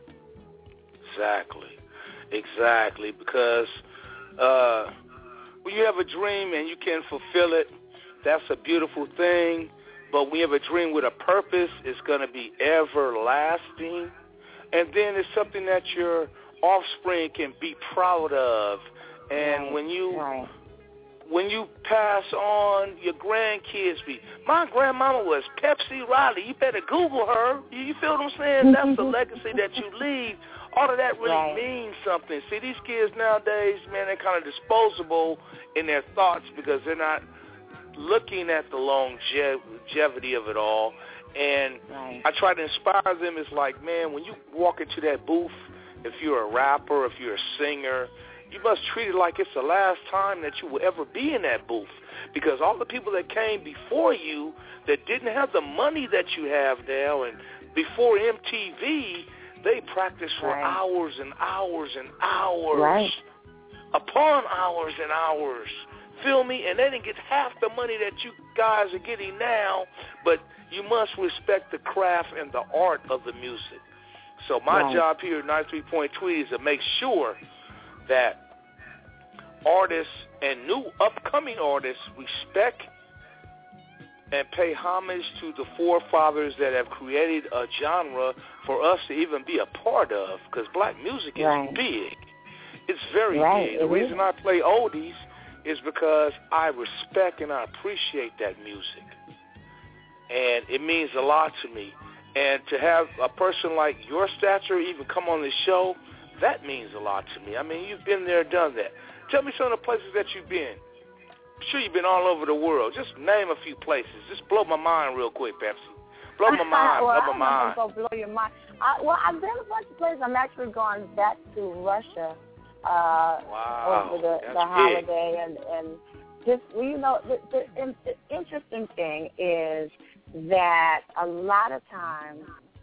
Exactly. Because when you have a dream and you can fulfill it, that's a beautiful thing. But when you have a dream with a purpose, it's going to be everlasting. And then it's something that your offspring can be proud of. And when you pass on, your grandkids my grandmama was Pepsi Riley. You better Google her. You feel what I'm saying? That's the legacy that you leave. All of that really means something. See, these kids nowadays, man, they're kind of disposable in their thoughts, because they're not looking at the longevity of it all. And I try to inspire them. It's like, man, when you walk into that booth, if you're a rapper, if you're a singer, you must treat it like it's the last time that you will ever be in that booth. Because all the people that came before you that didn't have the money that you have now, and before MTV, they practiced for hours and hours and hours upon hours and hours. Feel me? And they didn't get half the money that you guys are getting now, but you must respect the craft and the art of the music. So my job here at 93 Point Tweet is to make sure that artists and new upcoming artists respect and pay homage to the forefathers that have created a genre for us to even be a part of, because black music is big. It's very big. The reason I play oldies is because I respect and I appreciate that music. and it means a lot to me. And to have a person like your stature even come on the show, that means a lot to me. I mean, you've been there, done that. Tell me some of the places that you've been. I'm sure you've been all over the world. Just name a few places. Just blow my mind real quick, Pepsi. Blow my mind. Well, blow my mind. I'm going to blow your mind. I've been a bunch of places. I'm actually going back to Russia over the holiday. And just, you know, the interesting thing is that a lot of times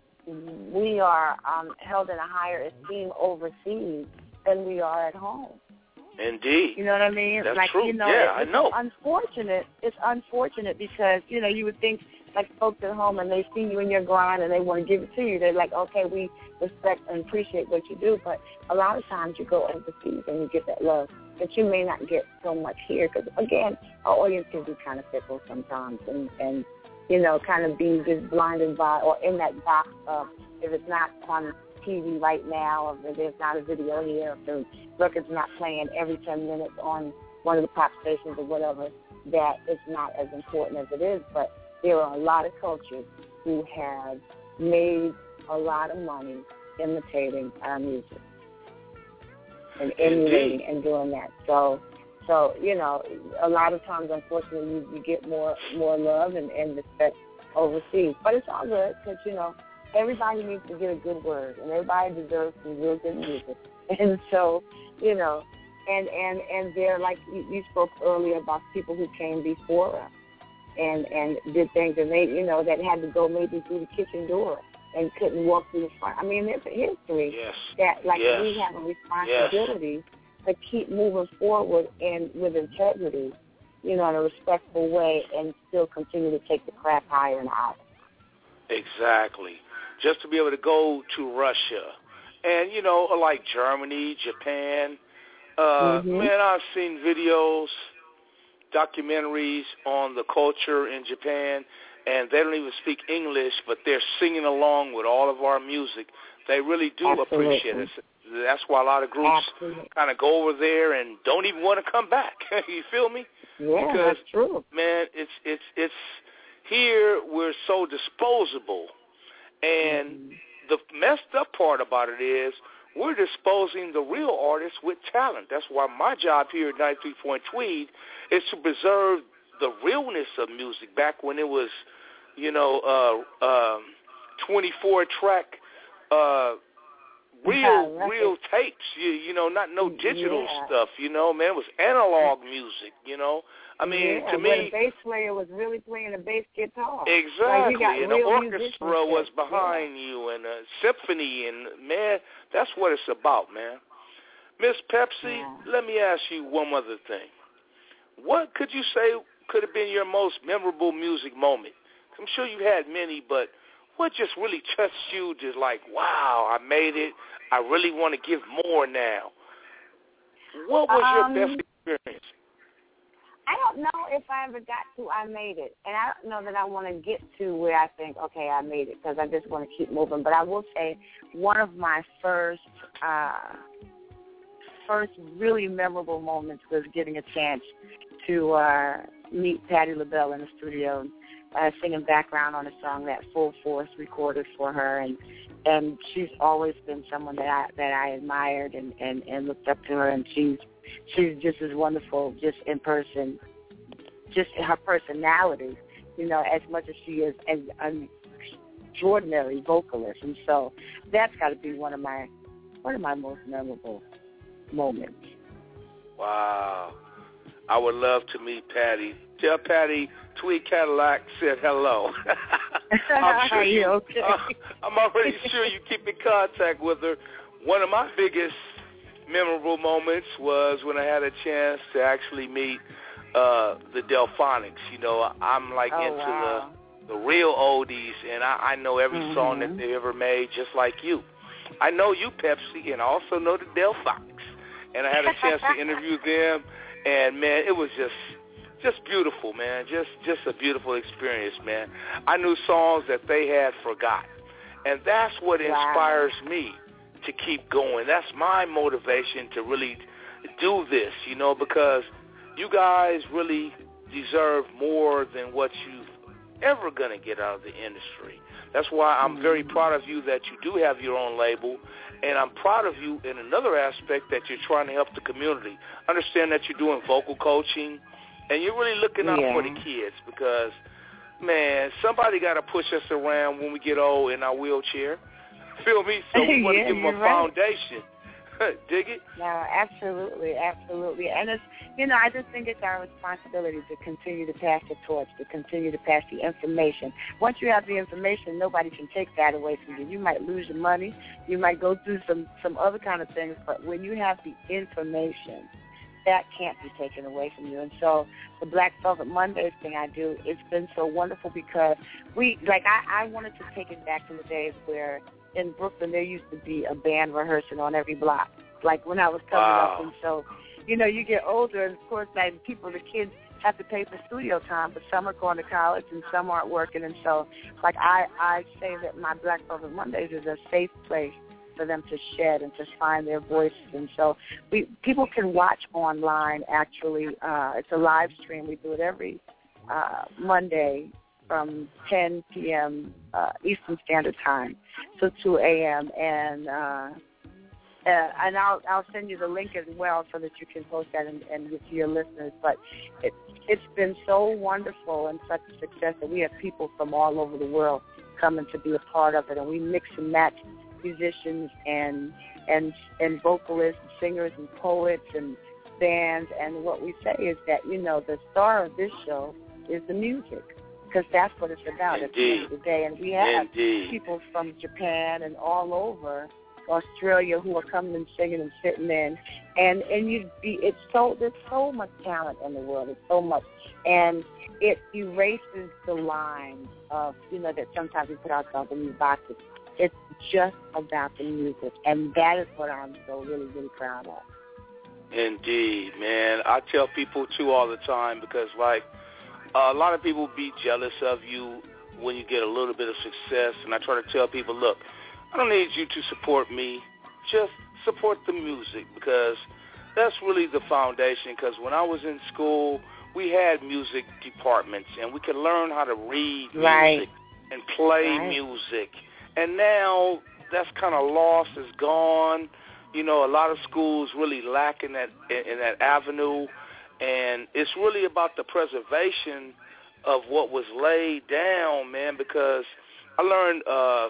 we are held in a higher esteem overseas than we are at home. Indeed. You know what I mean? That's like, true. You know, I know. It's unfortunate because, you know, you would think like folks at home and they see you in your grind and they want to give it to you. They're like, okay, we respect and appreciate what you do. But a lot of times you go overseas and you get that love that you may not get so much here because, again, our audience can be kind of fickle sometimes and you know, kind of be just blinded by or in that box of if it's not on TV right now or if there's not a video here, if the record's not playing every 10 minutes on one of the pop stations or whatever, that it's not as important as it is. But there are a lot of cultures who have made a lot of money imitating our music and emulating and doing that. So, you know, a lot of times, unfortunately, you get more love and respect overseas. But it's all good because, you know, everybody needs to get a good word, and everybody deserves some real good music. And so, you know, and they're like you spoke earlier about people who came before us and did things, and they, you know, that had to go maybe through the kitchen door and couldn't walk through the front. I mean, there's a history that, like, we have a responsibility to keep moving forward and with integrity, you know, in a respectful way and still continue to take the craft higher and higher. Exactly. Just to be able to go to Russia and, you know, like Germany, Japan. Man, I've seen videos, documentaries on the culture in Japan, and they don't even speak English, but they're singing along with all of our music. They really do appreciate it. That's why a lot of groups kind of go over there and don't even want to come back. You feel me? Yeah, because, that's true. Man, it's here we're so disposable, and the messed up part about it is we're disposing the real artists with talent. That's why my job here at 93 Point Tweed is to preserve the realness of music back when it was, you know, 24-track real tapes, you know, not no digital stuff, you know, man. It was analog music, you know. I mean, to me, the bass player was really playing a bass guitar. Exactly, like and the orchestra was behind you, and a symphony, and, man, that's what it's about, man. Miss Pepsi, let me ask you one other thing. What could you say could have been your most memorable music moment? I'm sure you had many, but what just really touched you, just like, wow, I made it, I really want to give more now? What was your best experience? I don't know if I ever got to I made it, and I don't know that I want to get to where I think, okay, I made it, because I just want to keep moving. But I will say one of my first really memorable moments was getting a chance to meet Patti LaBelle in the studio, singing background on a song that Full Force recorded for her, and she's always been someone that I admired and looked up to her, and she's just as wonderful just in person, just her personality, you know, as much as she is an extraordinary vocalist. And so that's got to be one of my most memorable moments. Wow. I would love to meet Patti. Tell Patti Tweed Cadillac said hello. I'm sure I'm already sure you keep in contact with her. One of my biggest memorable moments was when I had a chance to actually meet the Delphonics. You know, I'm like into the real oldies, and I know every song that they ever made, just like you. I know you, Pepsi, and I also know the Delphonics. And I had a chance to interview them, and, man, it was just beautiful, man. Just a beautiful experience, man. I knew songs that they had forgotten, and that's what inspires me to keep going. That's my motivation to really do this, you know, because you guys really deserve more than what you've ever going to get out of the industry. That's why I'm very proud of you that you do have your own label, and I'm proud of you in another aspect that you're trying to help the community. Understand that you're doing vocal coaching, and you're really looking out for the kids because, man, somebody got to push us around when we get old in our wheelchair. Feel me? So we want to give them a foundation. Dig it? No, absolutely, absolutely. And it's, I just think it's our responsibility to continue to pass the torch, to continue to pass the information. Once you have the information, nobody can take that away from you. You might lose your money, you might go through some other kind of things, but when you have the information, that can't be taken away from you. And so the Black Velvet Mondays thing I do, it's been so wonderful because I wanted to take it back to the days where in Brooklyn there used to be a band rehearsing on every block, like when I was coming up. And so, you get older, and of course, the kids have to pay for studio time, but some are going to college and some aren't working. And so, I say that my Black Velvet Mondays is a safe place for them to shed and to find their voices. And so people can watch online, actually. It's a live stream. We do it every Monday from 10 p.m. Eastern Standard Time to 2 a.m. And I'll send you the link as well so that you can post that and get to your listeners. But it's been so wonderful and such a success that we have people from all over the world coming to be a part of it, and we mix and match musicians and vocalists, and singers and poets and bands. And what we say is that, the star of this show is the music, because that's what it's about at the end of the day. And we have people from Japan and all over Australia who are coming and singing and sitting in. And there's so much talent in the world. It's so much. And it erases the line of, that sometimes we put ourselves in these boxes. It's just about the music, and that is what I'm so really, really proud of. Indeed, man. I tell people, too, all the time, because, a lot of people be jealous of you when you get a little bit of success, and I try to tell people, look, I don't need you to support me. Just support the music, because that's really the foundation, because when I was in school, we had music departments, and we could learn how to read music and play music. And now that's kind of lost, is gone. A lot of schools really lack in that avenue, and it's really about the preservation of what was laid down, man, because I learned,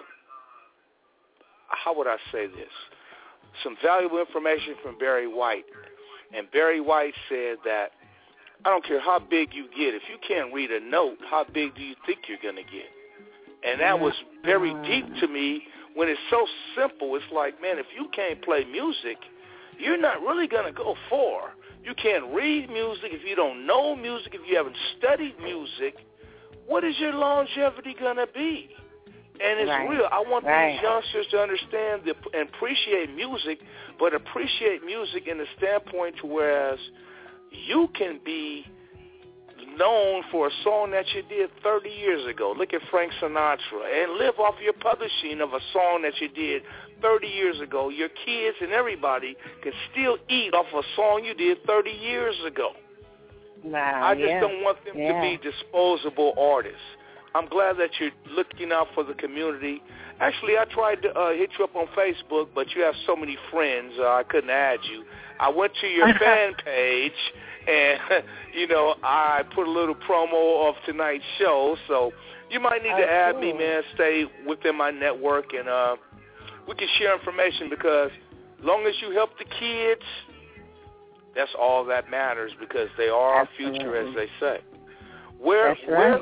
how would I say this, some valuable information from Barry White. And Barry White said that, I don't care how big you get, if you can't read a note, how big do you think you're going to get? And that was very deep to me when it's so simple. It's like, man, if you can't play music, you're not really going to go far. You can't read music if you don't know music, if you haven't studied music. What is your longevity going to be? And it's real. I want these youngsters to understand and appreciate music, but appreciate music in the standpoint to whereas you can be known for a song that you did 30 years ago. Look at Frank Sinatra, and live off your publishing of a song that you did 30 years ago. Your kids and everybody can still eat off a song you did 30 years ago. Wow, I just don't want them to be disposable artists. I'm glad that you're looking out for the community. Actually, I tried to hit you up on Facebook, but you have so many friends, I couldn't add you. I went to your fan page, and, I put a little promo of tonight's show, so you might need to add me, man. Stay within my network, and we can share information, because as long as you help the kids, that's all that matters, because they are our future, as they say. Where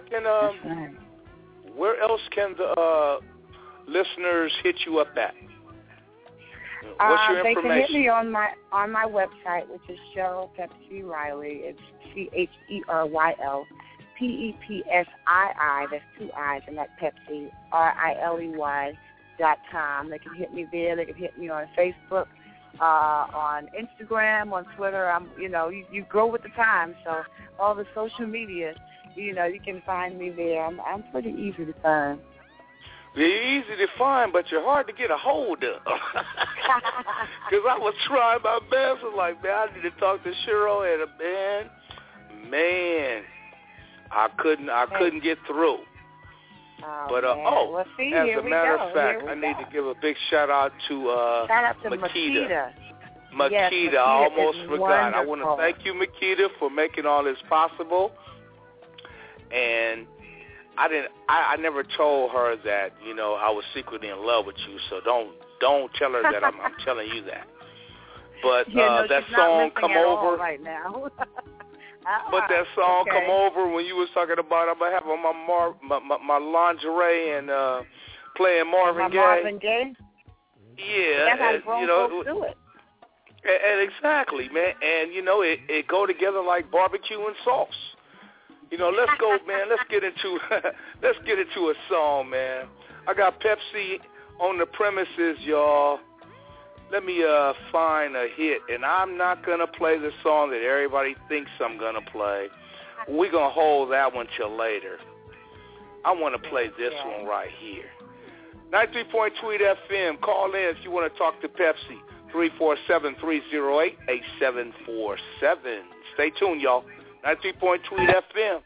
else can the listeners hit you up at? What's your information? They can hit me on my website, which is Cheryl Pepsi Riley. It's CHERYL PEPSII. That's 2 I's, and that's Pepsi RILEY.com. They can hit me there. They can hit me on Facebook, on Instagram, on Twitter. You grow with the times, so all the social media. You can find me there. I'm pretty easy to find. You're easy to find, but you're hard to get a hold of. Because I was trying my best. I was like, man, I need to talk to Cheryl, and man, I couldn't get through. But well, see, as a matter of fact, I need to give a big shout out to Makita. Yes, Makita, I almost forgot. I want to thank you, Makita, for making all this possible. And I never told her that, you know, I was secretly in love with you. So don't tell her that I'm telling you that. But that song "Come Over" right now. But that song "Come Over" when you was talking about, I'm gonna have on my lingerie and playing Marvin Gaye. Marvin Gaye. Yeah, that's how grown folks do it. And exactly, man. And you know, it go together like barbecue and sauce. You know, let's go, man. Let's get into a song, man. I got Pepsi on the premises, y'all. Let me find a hit, and I'm not going to play the song that everybody thinks I'm going to play. We're going to hold that one till later. I want to play this one right here. 93.2 FM. Call in if you want to talk to Pepsi. 347-308-8747. Stay tuned, y'all. 93.2 FM.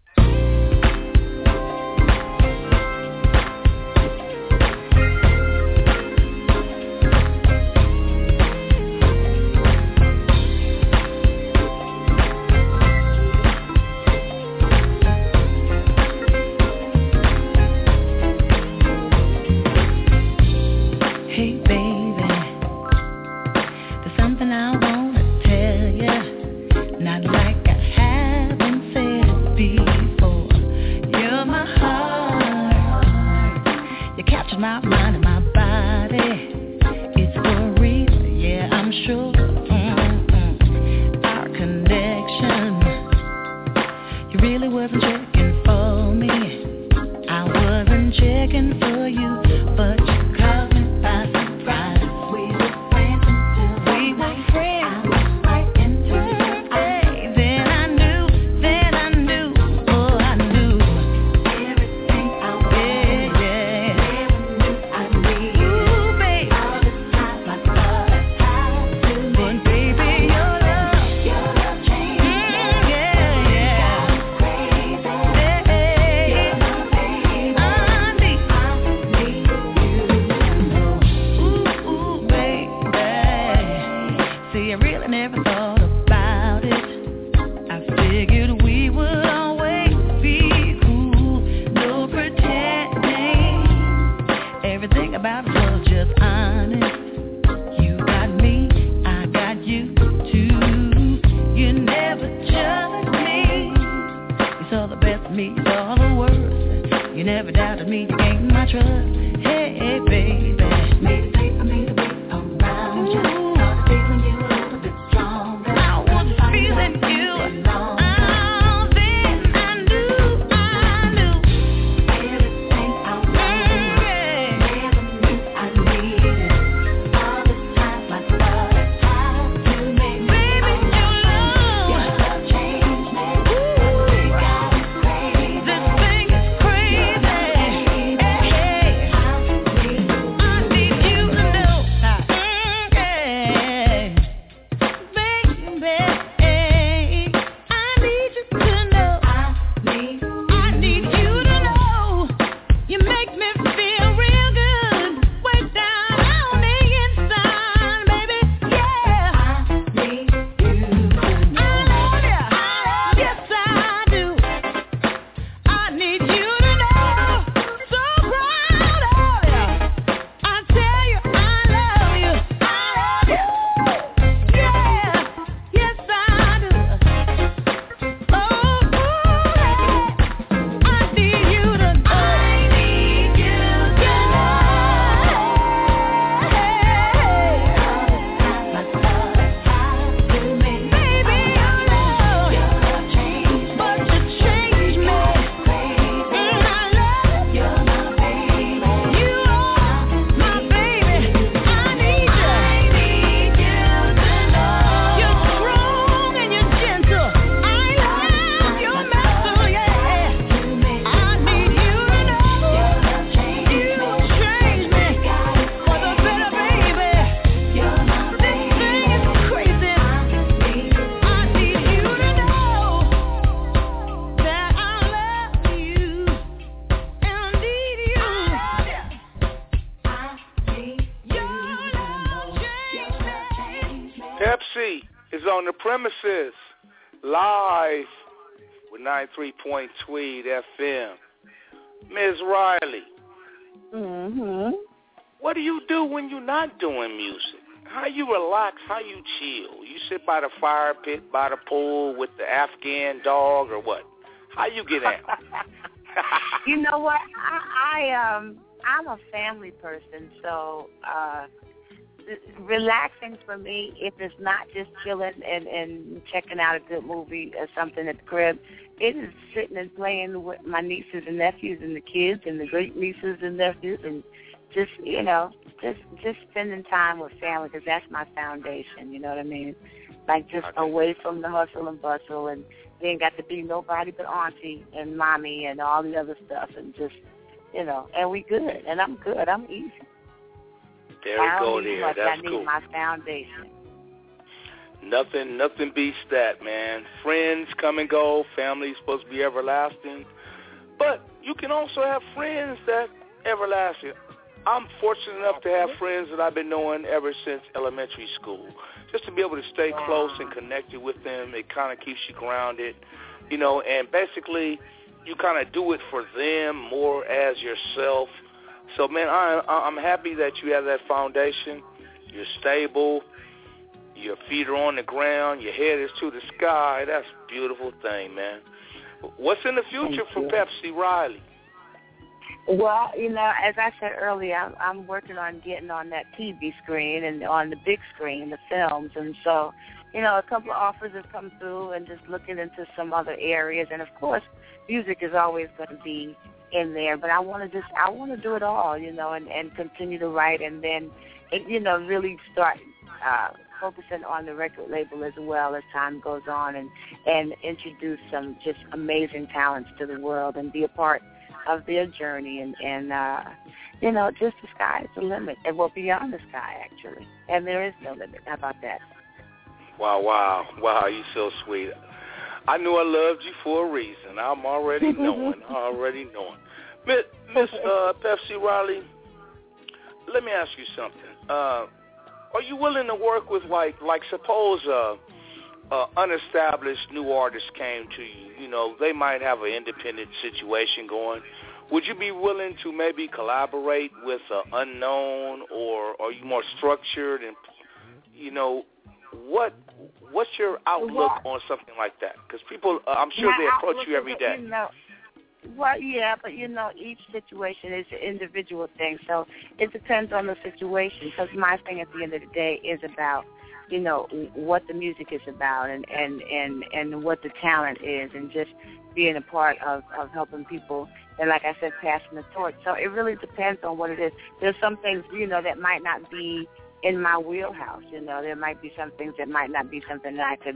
Pepsi is on the premises, live with 93.3 Tweed FM. Ms. Riley. Mm-hmm. What do you do when you're not doing music? How you relax? How you chill? You sit by the fire pit, by the pool with the Afghan dog, or what? How you get out? You know what? I'm a family person, so relaxing for me, if it's not just chilling and checking out a good movie or something at the crib, it is sitting and playing with my nieces and nephews and the kids and the great nieces and nephews and just, you know, just spending time with family, because that's my foundation, you know what I mean? Like just away from the hustle and bustle, and you ain't got to be nobody but auntie and mommy and all the other stuff, and just, you know, and we good, and I'm good, I'm easy. There we go there, much. that's I cool. need my foundation. Nothing beats that, man. Friends come and go, family's supposed to be everlasting, but you can also have friends that everlasting. I'm fortunate enough to have friends that I've been knowing ever since elementary school. Just to be able to stay close and connected with them, it kind of keeps you grounded, you know, and basically you kind of do it for them more as yourself. So, man, I'm happy that you have that foundation. You're stable. Your feet are on the ground. Your head is to the sky. That's a beautiful thing, man. What's in the future for Pepsi Riley? Well, you know, as I said earlier, I'm working on getting on that TV screen and on the big screen, the films. And so, you know, a couple of offers have come through and just looking into some other areas. And, of course, music is always going to be in there. But I want to do it all, you know, and continue to write and then, you know, really start focusing on the record label as well as time goes on and introduce some just amazing talents to the world and be a part of their journey, and you know, just the sky is the limit, and well, beyond the sky, actually, and there is no limit. How about that? Wow, you're so sweet. I knew I loved you for a reason. I'm already knowing. Miss Pepsi Riley, let me ask you something. Are you willing to work with, like suppose unestablished new artist came to you, you know, they might have an independent situation going. Would you be willing to maybe collaborate with an unknown, or are you more structured? And, you know, what's your outlook on something like that? Because people, I'm sure they approach you every day. You know, well, yeah, but, you know, each situation is an individual thing, so it depends on the situation, because my thing at the end of the day is about, you know, what the music is about and what the talent is, and just being a part of helping people, and like I said, passing the torch. So it really depends on what it is. There's some things, you know, that might not be in my wheelhouse, you know. There might be some things that might not be something that I could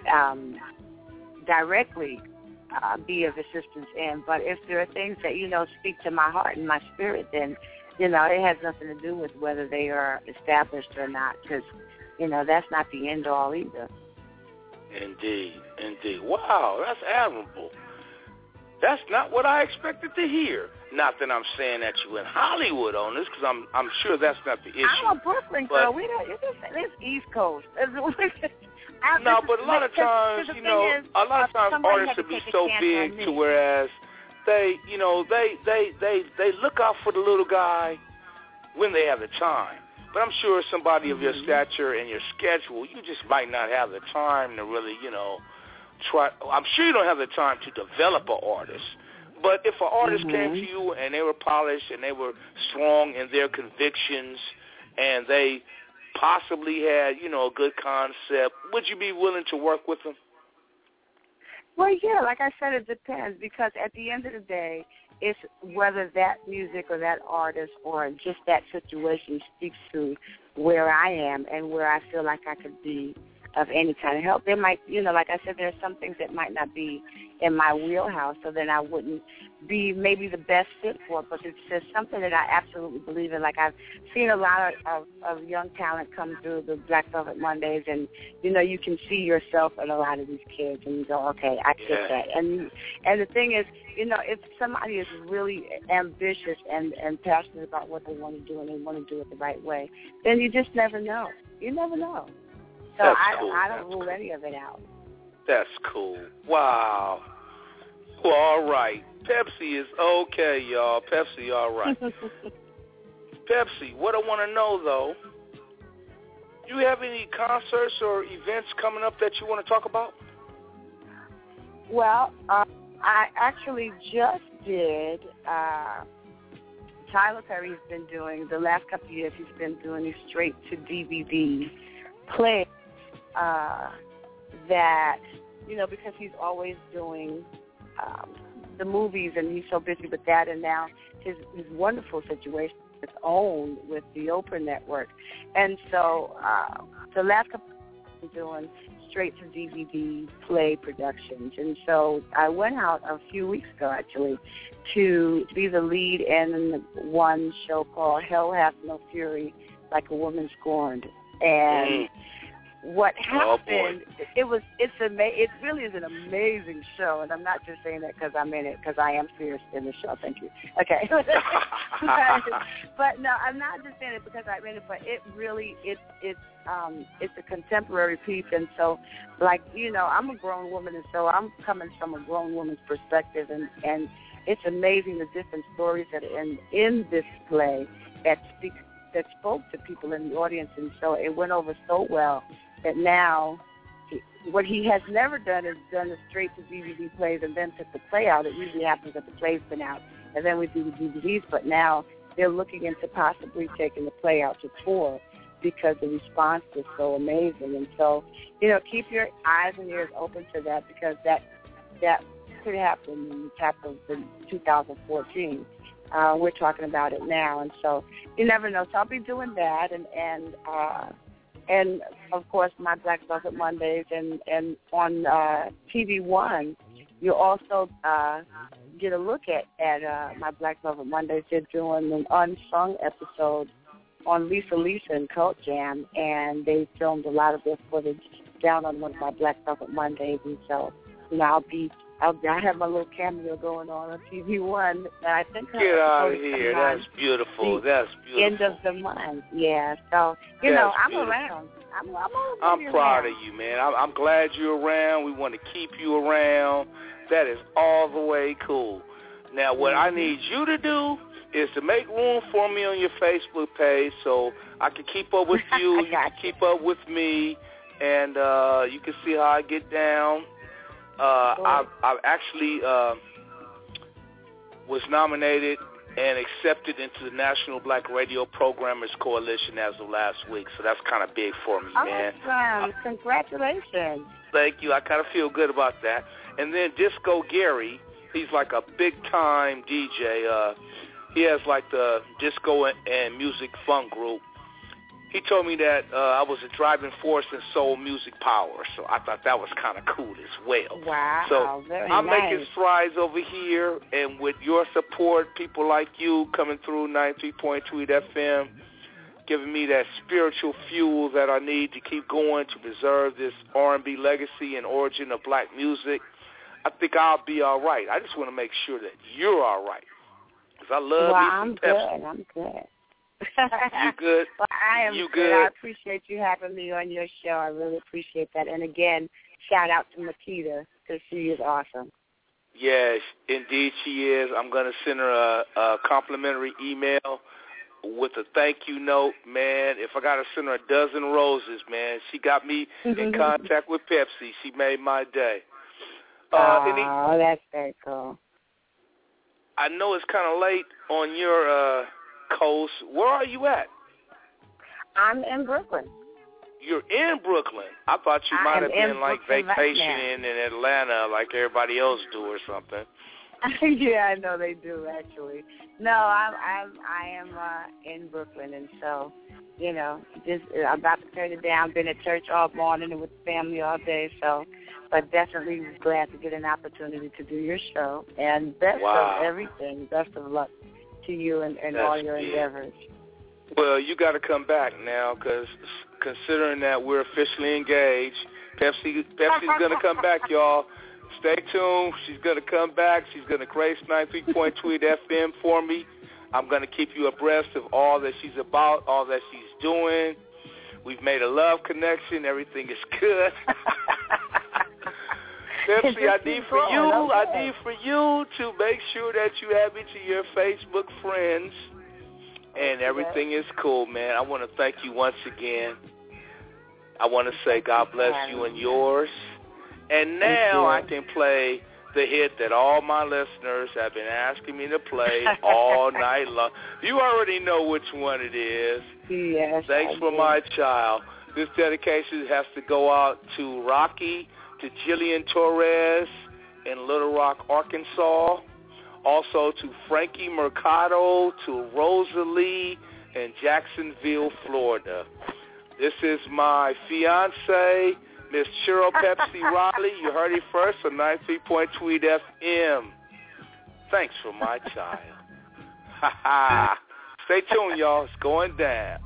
directly be of assistance in. But if there are things that, you know, speak to my heart and my spirit, then, you know, it has nothing to do with whether they are established or not, because, you know, that's not the end all either. Indeed. Wow, that's admirable. That's not what I expected to hear. Not that I'm saying that you in Hollywood on this, because I'm sure that's not the issue. I'm a Brooklyn girl. We don't. It's East Coast. No, but a lot of times, you know, artists will be so big to whereas they, you know, they look out for the little guy when they have the time. But I'm sure somebody of your stature and your schedule, you just might not have the time to really, you know, try. I'm sure you don't have the time to develop an artist. But if an artist came to you and they were polished and they were strong in their convictions and they possibly had, you know, a good concept, would you be willing to work with them? Well, yeah, like I said, it depends, because at the end of the day, it's whether that music or that artist or just that situation speaks to where I am and where I feel like I could be of any kind of help. There might, you know, like I said, there are some things that might not be in my wheelhouse, so then I wouldn't be maybe the best fit for it, but it's just something that I absolutely believe in. Like, I've seen a lot of young talent come through the Black Velvet Mondays, and, you know, you can see yourself in a lot of these kids, and you go, okay, I get that. And the thing is, you know, if somebody is really ambitious and passionate about what they want to do and they want to do it the right way, then you just never know. You never know. So That's I cool. don't rule any of it out. That's cool. Wow. Well, all right. Pepsi is okay, y'all. Pepsi, all right. Pepsi, what I want to know, though, do you have any concerts or events coming up that you want to talk about? Well, I actually just did. Tyler Perry's been doing, the last couple of years, he's been doing these straight-to-DVD plays that, because he's always doing the movies, and he's so busy with that, and now his wonderful situation is owned with the Oprah Network. And so the last couple of years, he's been doing straight-to-DVD play productions. And so I went out a few weeks ago, actually, to be the lead in one show called Hell Hath No Fury, Like a Woman Scorned. And what happened, it really is an amazing show, and I'm not just saying that because I'm in it, because I am fierce in the show. Thank you. Okay. but no, I'm not just saying it because I'm in it, but it really, it's a contemporary piece, and so, I'm a grown woman, and so I'm coming from a grown woman's perspective, and it's amazing the different stories that are in this play that spoke to people in the audience, and so it went over so well that now what he has never done is done the straight-to-DVD plays and then took the play out. It usually happens that the play's been out, and then we do the DVDs, but now they're looking into possibly taking the play out to tour because the response is so amazing. And so, keep your eyes and ears open to that, because that could happen in the top of 2014. We're talking about it now, and so you never know. So I'll be doing that, and of course my Black Velvet Mondays, and on TV One, you'll also get a look at my Black Velvet Mondays. They're doing an unsung episode on Lisa and Cult Jam, and they filmed a lot of their footage down on one of my Black Velvet Mondays, and so I have my little cameo going on TV One. I think get out of here. That's beautiful. That's beautiful. End of the month. Yeah. So I'm beautiful. Around. I'm proud of you, man. I'm glad you're around. We want to keep you around. That is all the way cool. Now, what I need you to do is to make room for me on your Facebook page so I can keep up with you. You can keep up with me, and you can see how I get down. I actually was nominated and accepted into the National Black Radio Programmers Coalition as of last week, so that's kind of big for me, man. Awesome. Congratulations. Thank you. I kind of feel good about that. And then Disco Gary, he's like a big-time DJ. He has like the disco and music funk group. He told me that I was a driving force in soul music power, so I thought that was kind of cool as well. Wow, so very I'm nice. making strides over here, and with your support, people like you coming through 93.2 FM, giving me that spiritual fuel that I need to keep going to preserve this R&B legacy and origin of black music, I think I'll be all right. I just want to make sure that you're all right, because I love me some Pepsi. I'm good. You good? Well, I am you good. I appreciate you having me on your show. I really appreciate that. And again, shout out to Makita, because she is awesome. Yes, indeed she is. I'm going to send her a complimentary email with a thank you note, man. If I got to send her a dozen roses, man, she got me in contact with Pepsi. She made my day. That's very cool. I know it's kind of late on your coast. Where are you at? I'm in Brooklyn. You're in Brooklyn. I thought you might have been like vacationing in Atlanta like everybody else do or something. Yeah, I know they do actually. No, I am in Brooklyn, and so just I'm about to turn it down. Been at church all morning and with the family all day, so. But definitely glad to get an opportunity to do your show, and best of everything. Best of luck to you and all your endeavors. Well, you got to come back now, because considering that we're officially engaged, Pepsi's going to come back, y'all. Stay tuned. She's going to come back. She's going to grace 93.2 FM for me. I'm going to keep you abreast of all that she's about, all that she's doing. We've made a love connection. Everything is good. Pepsi, I need for you to make sure that you add me to your Facebook friends, and everything is cool, man. I want to thank you once again. I want to say God bless you and yours. And now I can play the hit that all my listeners have been asking me to play all night long. You already know which one it is. Yes. Thanks for my child. This dedication has to go out to Rocky, to Jillian Torres in Little Rock, Arkansas. Also to Frankie Mercado, to Rosalie in Jacksonville, Florida. This is my fiance, Miss Cheryl Pepsi Riley. You heard it first on 93.2 Tweet FM. Thanks for my child. Ha ha. Stay tuned, y'all. It's going down.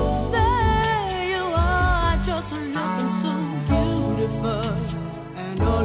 And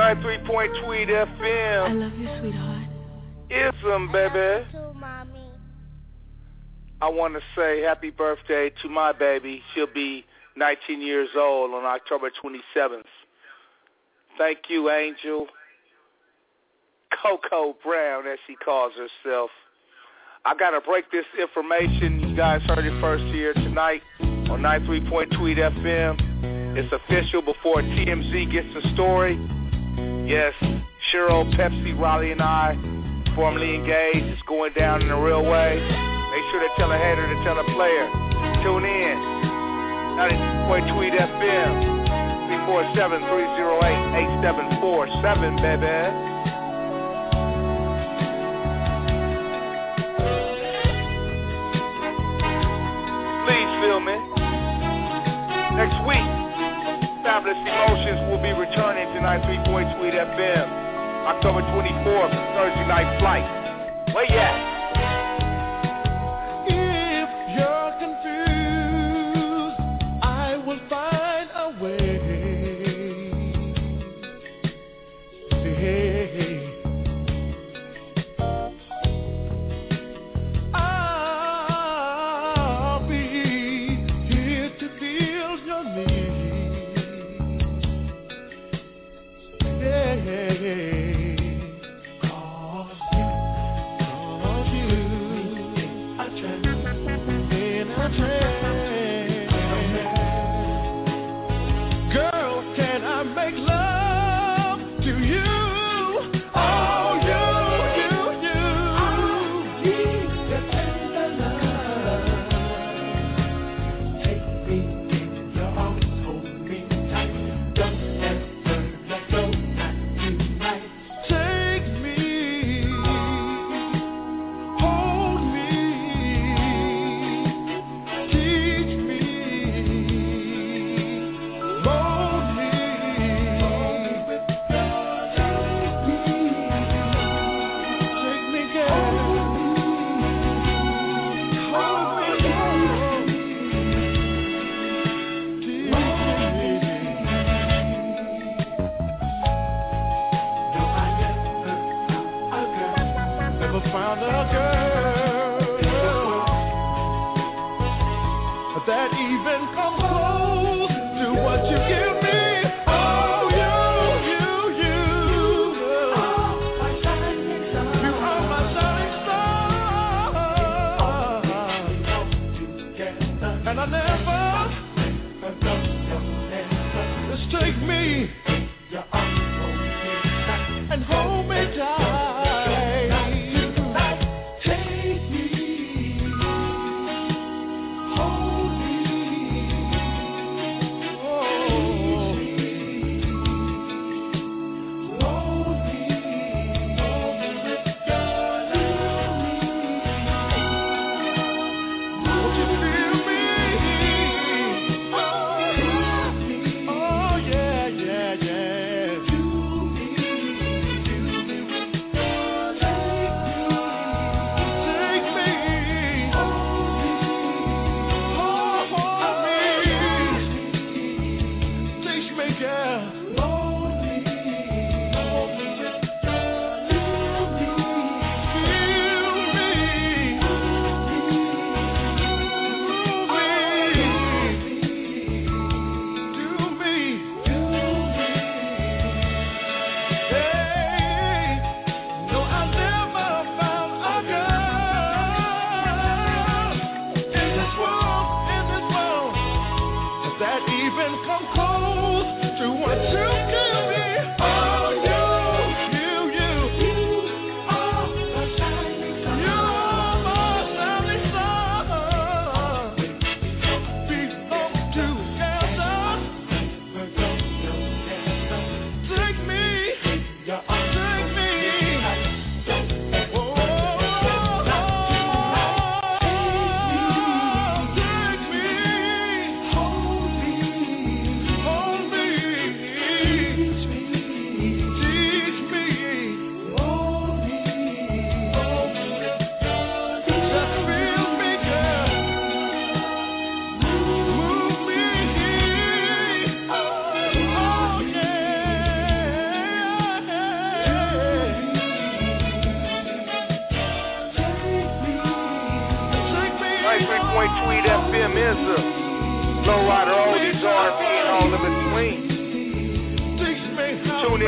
93 Tweet FM. I love you, sweetheart. Ism, baby. I want to say happy birthday to my baby. She'll be 19 years old on October 27th. Thank you, Angel. Coco Brown, as she calls herself. I got to break this information. You guys heard it first here tonight on 93 Tweet FM. It's official before TMZ gets the story. Yes, Cheryl, Pepsi, Riley, and I, formally engaged. It's going down in a real way. Make sure to tell a hater to tell a player. Tune in. 93 Tweet FM. 347-308-8747, baby. Feel me. Next week, Fabulous Emotions will be returning to 93 Tweet FM. October 24th, Thursday Night Flight. Where you at? If you're confused, I will find a way. Hey.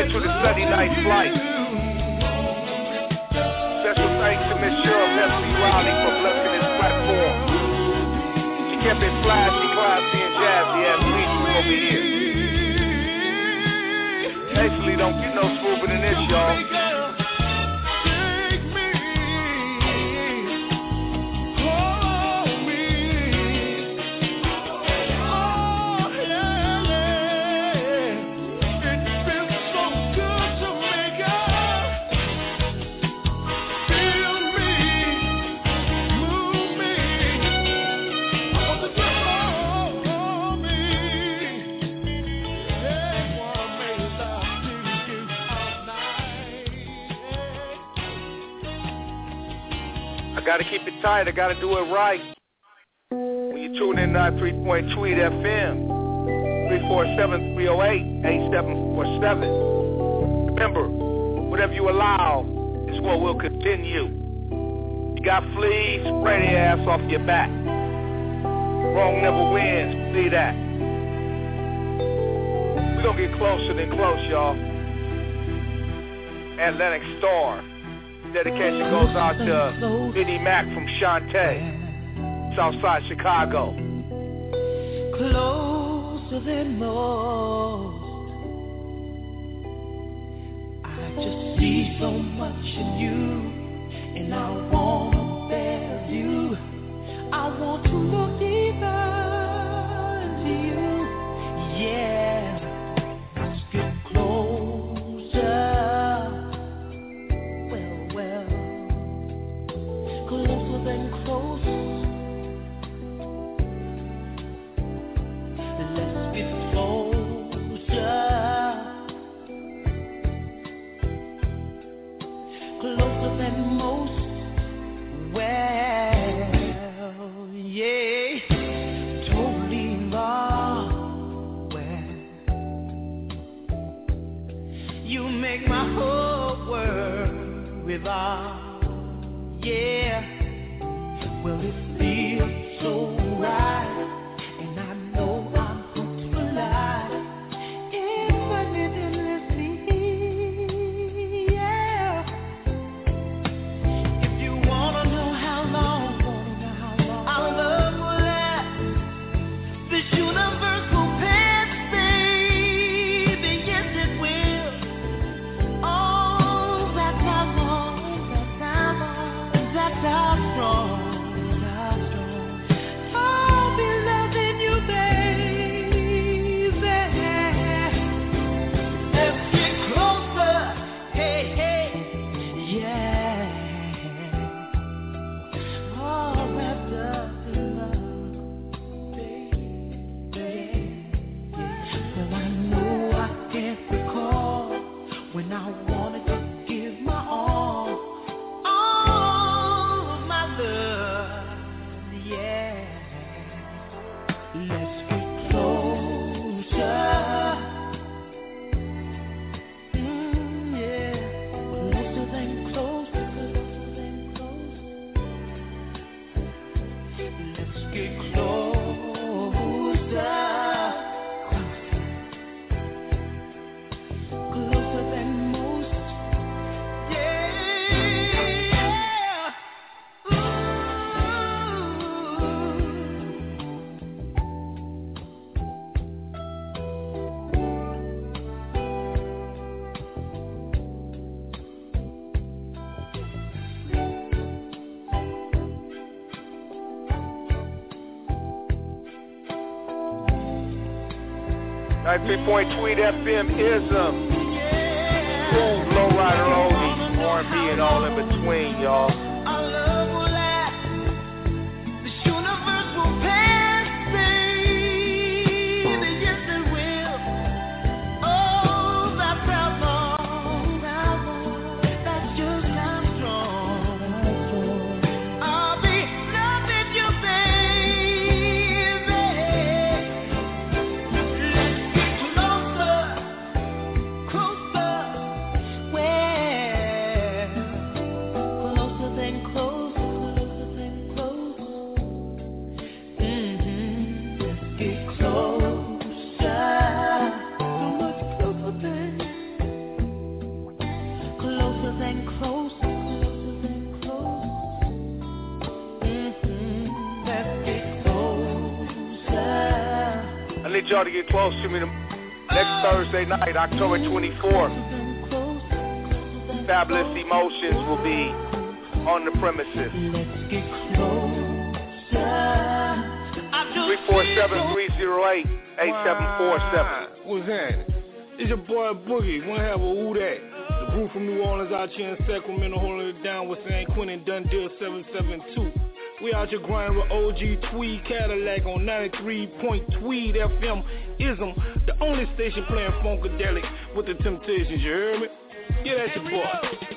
into the Sunday night flight. Special thanks to Miss Cheryl Leslie Riley for blessing this platform. She kept it flashy, classy, and jazzy as we do over here. Actually, don't get no smoother than this, y'all. I gotta keep it tight, I gotta do it right. When you tune in 93.3 Tweet FM, 347-308-8747. Remember, whatever you allow is what will continue. You got fleas, spray their ass off your back. Wrong never wins, see that. We're gonna get closer than close, y'all. Atlantic Star. Dedication goes out to Vinnie Mac from Shantae, Southside Chicago. Closer than most, I just see so much in you, and I want to bear you. I want to look deeper into you, yeah. Let's get closer. Closer than close. Let's get closer. Closer than most. Well, yeah. Totally well. You make my whole world revolve. Yeah, well it feels so right, and I know I'm hooked for life. If I didn't listen, yeah. If you wanna know how long our love will last, this universe will pass, baby, yes it will. Oh, that's how long. That's how strong. I'll be loving you, baby. Let's get closer. Hey, hey, yeah. All wrapped up in love, baby. Well, I know I can't recall when I wanted to give my all. Let's get closer. Yeah, closer than close. Let's get closer. Closer than most. Yeah. Ooh. Tweet FM ism. Cool, lowrider oldies, R&B and all in between, y'all. Our love will last. This universe will pass, baby. Yes, it will. Oh, that's how long. That's just how strong. I'll be loving you, baby. Let's get closer. Closer. Well, closer than need y'all to get close to me next Thursday night, October 24th. Fabulous Emotions will be on the premises. 347-308-8747. What's that? It's your boy Boogie. Wanna have a who that? The group from New Orleans out here in Sacramento holding it down with San Quentin Dundee 772. We out here grinding with OG Tweed Cadillac on 93. Tweed FM Ism, the only station playing Funkadelic with the Temptations, you heard me? Yeah, that's your boy.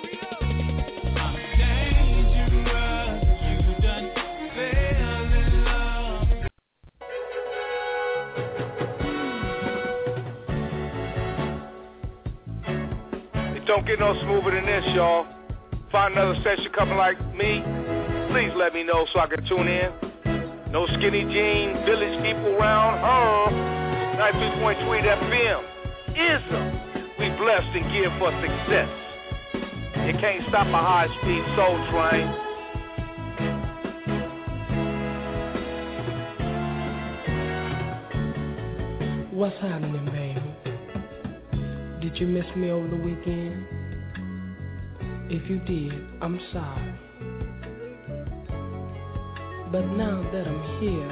It don't get no smoother than this, y'all. Find another station coming like me, please let me know so I can tune in. No skinny jean, village people around her. 93.3 FM. Ism. We blessed and geared for success. You can't stop a high-speed soul train. What's happening, baby? Did you miss me over the weekend? If you did, I'm sorry. But now that I'm here,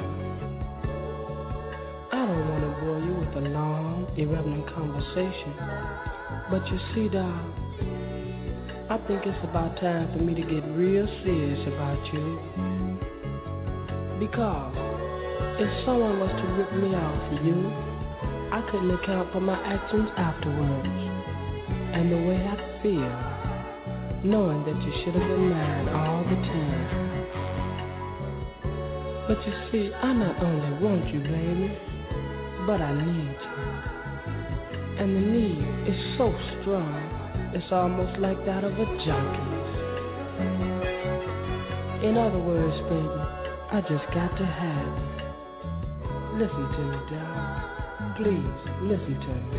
I don't want to bore you with a long, irrelevant conversation. But you see, doll, I think it's about time for me to get real serious about you. Because if someone was to rip me off for you, I couldn't account for my actions afterwards. And the way I feel, knowing that you should have been mine all the time. But you see, I not only want you, baby, but I need you. And the need is so strong, it's almost like that of a junkie. In other words, baby, I just got to have you. Listen to me, darling. Please, listen to me.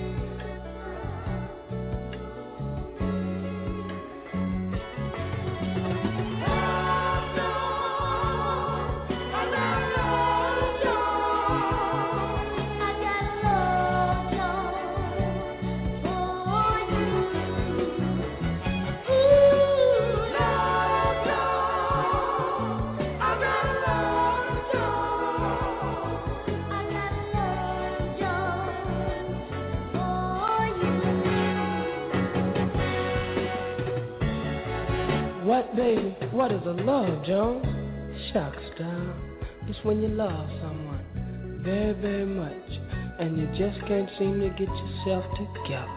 What, baby? What is a love, Jones? Shucks, darling. It's when you love someone very, very much, and you just can't seem to get yourself together.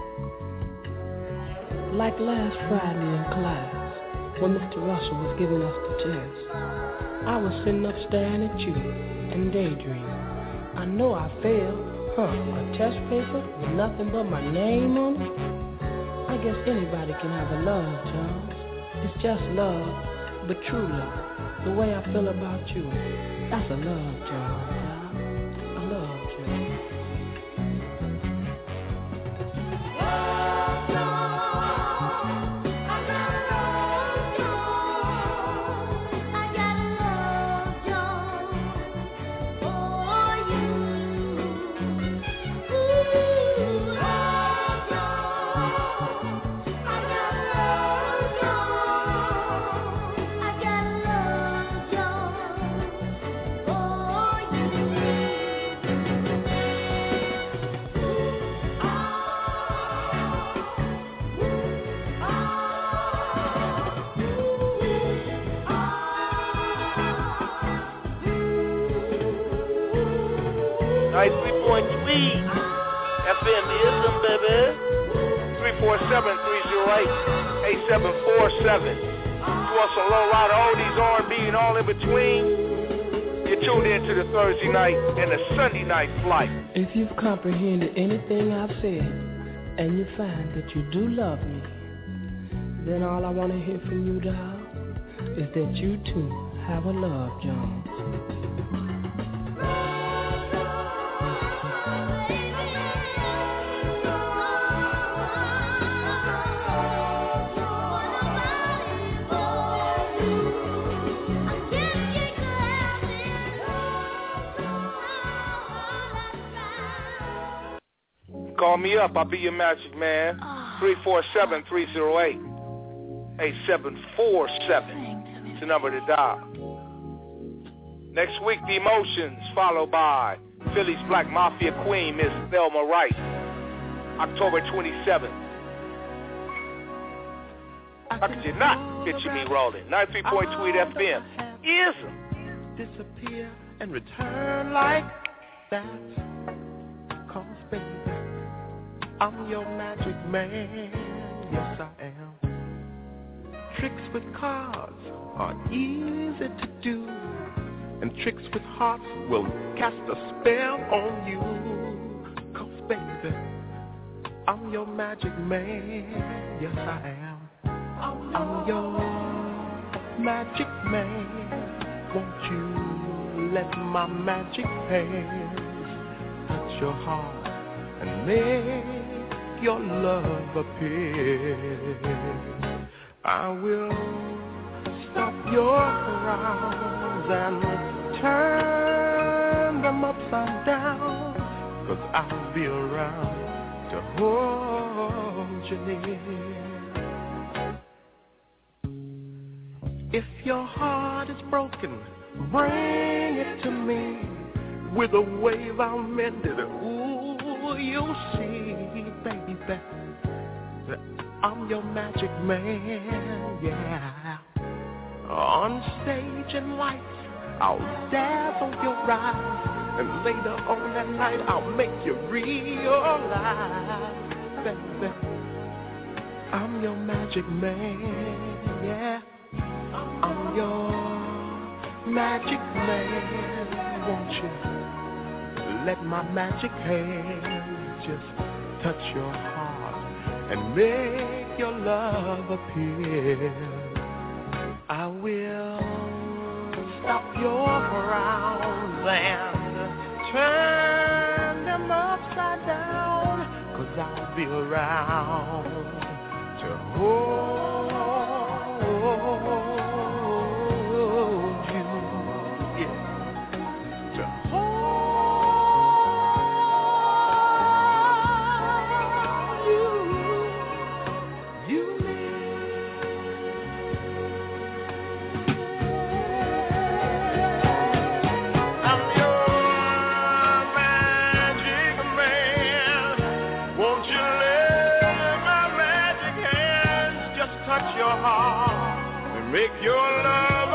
Like last Friday in class, when Mr. Russell was giving us the test, I was sitting up staring at you and daydreaming. I know I failed. A test paper with nothing but my name on it? I guess anybody can have a love, Jones. It's just love, but true love. The way I feel about you, that's a love, Jones. A love, Jones. FM Ism, baby. 347-308-8747. You want some low rider oldies, R&B, and all in between? You're tuned in to the Thursday night and the Sunday night flight. If you've comprehended anything I've said, and you find that you do love me, then all I want to hear from you, doll, is that you too have a love, Jones. Call me up. I'll be your magic man. 347-308-8747. It's the number to dial. Next week, The Emotions, followed by Philly's Black Mafia Queen, Miss Thelma Wright. October 27th. How could you not picture me rolling? 93.2 FM. Ism. Disappear and return like that. Cause baby, I'm your magic man. Yes, I am. Tricks with cards are easy to do, and tricks with hearts will cast a spell on you. Cause baby, I'm your magic man. Yes, I am. I'm your magic man. Won't you let my magic hands touch your heart and make your love appear? I will stop your frowns and turn them upside down, 'cause I'll be around to hold you near. If your heart is broken, bring it to me. With a wave I'll mend it. Ooh, you'll see, baby, that I'm your magic man, yeah. On stage and lights, I'll dazzle your eyes, and later on that night I'll make you realize, baby, I'm your magic man, yeah. I'm your magic man. Won't you let my magic hands just touch your heart and make your love appear? I will stop your frowns and turn them upside down, 'cause I'll be around to hold you, yeah, to hold you, you I'm your magic man. Won't you let my magic hands just touch your heart and make your love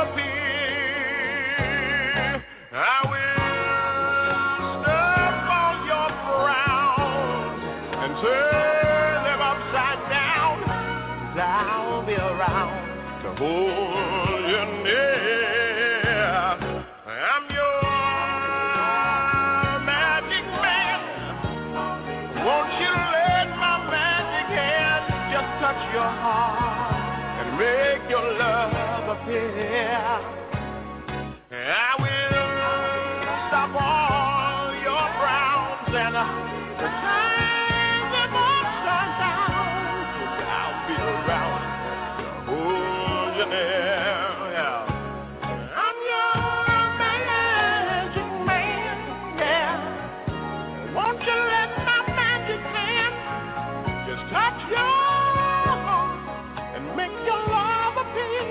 appear? I will stop all your frowns and turn them upside down, 'cause I'll be around to hold you near. I'm your magic man. Won't you let my magic hand just touch your heart and make your love appear? I will stop all your frowns and turn them upside down, 'cause I'll be around to hold you near. Yeah. I'm your magic man, yeah. Won't you let my magic hand just touch your heart and make your love appear?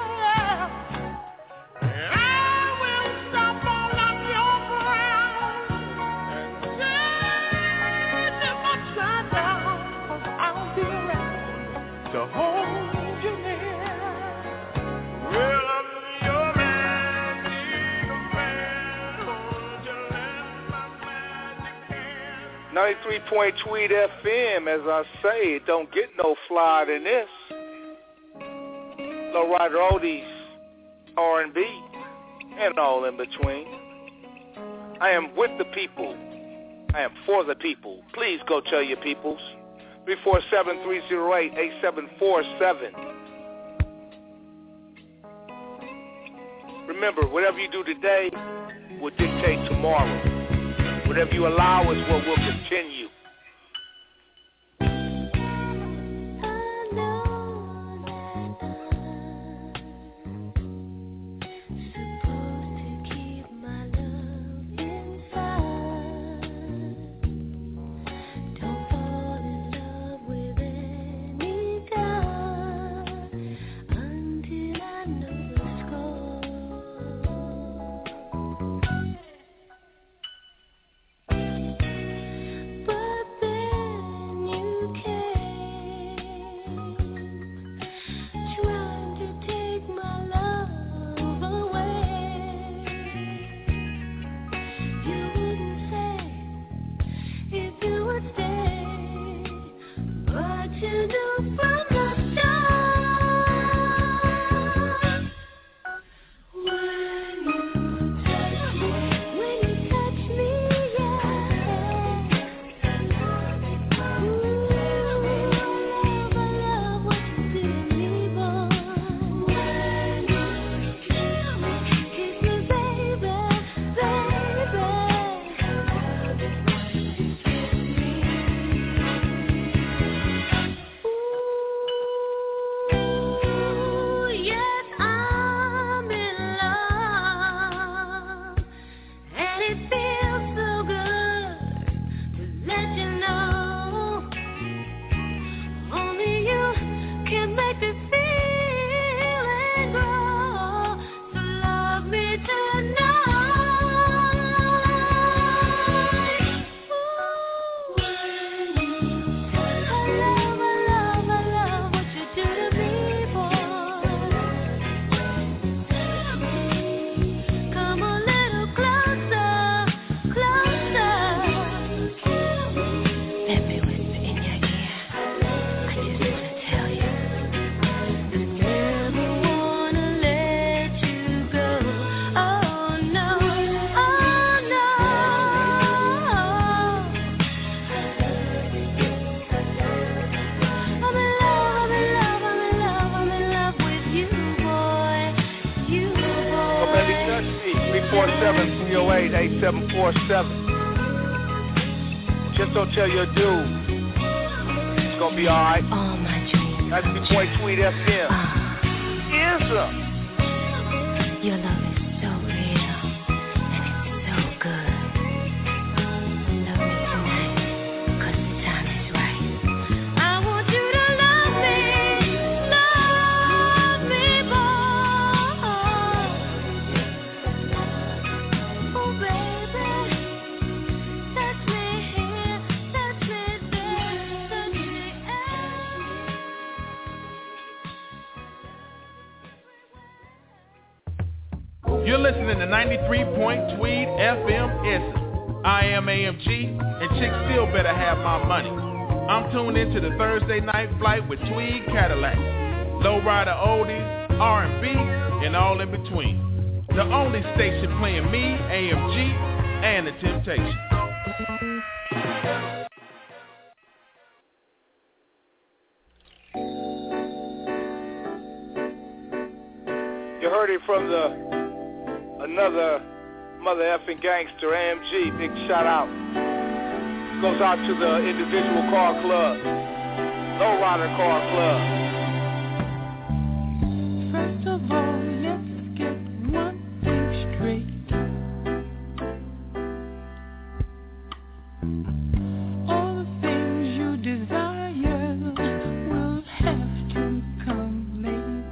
And I will stop all of your frowns and turn them upside down, 'cause I'll be around to hold you near. Well, I'm your magic man. Won't you let my magic hand 93.2 FM, as I say, it don't get no fly than this. Lowrider oldies, R&B, and all in between. I am with the people. I am for the people. Please go tell your peoples. 347-308-8747. Remember, whatever you do today will dictate tomorrow. Whatever you allow is what will continue. Don't 8747. Just don't tell your dude. It's gonna be alright. All my dreams. 93.3 Tweed FM. Ism. Your love is so real, and it's so good. Love me tonight, 'cause the time is right. I want you to love me more. Oh baby, touch me here, touch me there, touch me You're listening to 93. Tweed FM Ism. I am AMG, and chicks still better have my money. I'm tuned into the Thursday Night Flight with Tweed Cadillac. Lowrider oldies, R&B, and all in between. The only station playing me, AMG, and The Temptations. You heard it from another mother effing gangster, AMG. Big shout out. Goes out to the individual car club, Lowrider car club. First of all, let's get one thing straight. All the things you desire will have to come late.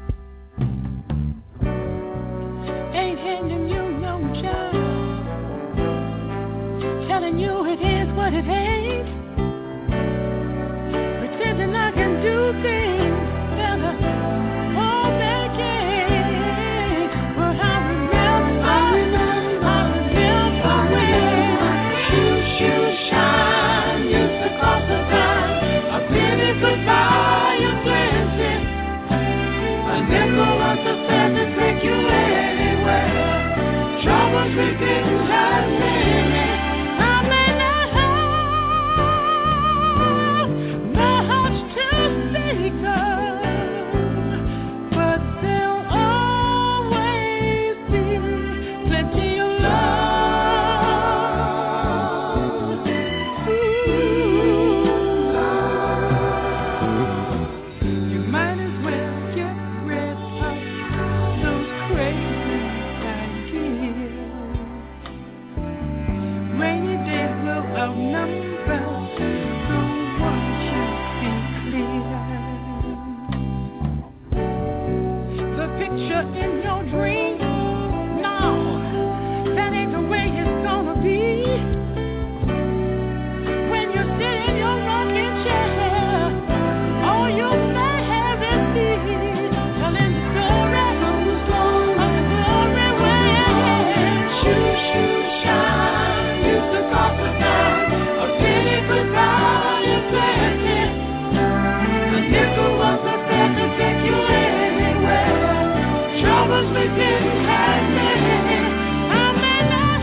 Ain't handing you no job, telling you it is what it ain't, pretending I can do things better. Oh, they can't. But I remember when shoe shine used to cost a dime. A penny could buy you plenty. A nickel was a cent to take you anywhere. Troubles we didn't have many. I may not have much to speak of, but there'll always be plenty of love. You might as well get rid of those crazy ideas. Rainy days will outnumber the ones you see clear. The picture in your dream, no, that ain't the way it's gonna be. When you sit in your rocking chair, all you may have is me telling the story of the glory when shoe shine used to cost a dime. A penny could buy you plenty. A nickel was a cent to take you anywhere. Troubles we didn't have many. I may not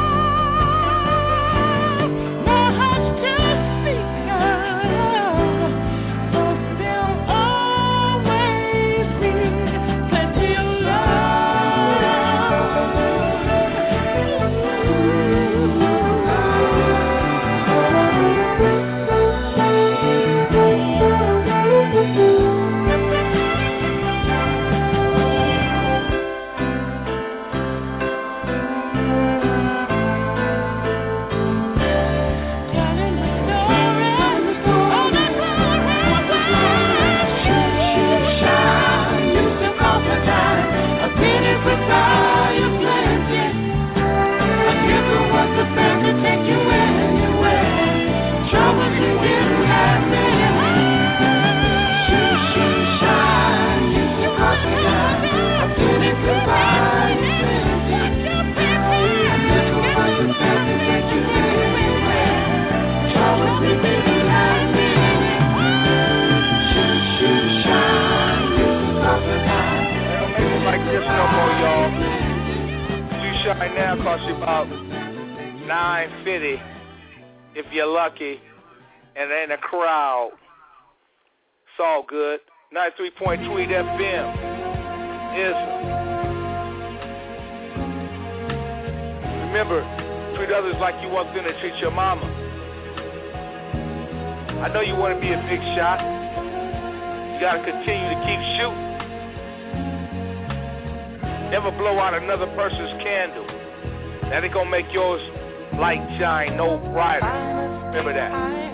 have much to speak of, but there'll always be plenty of telling the story of the shoe shine used to cost a dime. A penny could buy you plenty. A nickel was the cent to take you anywhere. Troubles you didn't have many. Shoe shine used to cost a dime. A penny could buy you plenty. A nickel was the cent to take you anywhere. Troubles we didn't have many. Shoe shine used to cost a dime. They don't make it like this no more, y'all. Shoe shine now costs you about $9.50 if you're lucky, and in a crowd. It's all good. 93. Tweed FM is remember, treat others like you want them to treat your mama. I know you want to be a big shot. You got to continue to keep shooting. Never blow out another person's candle. That ain't gonna make yours light shine no brighter. Remember that.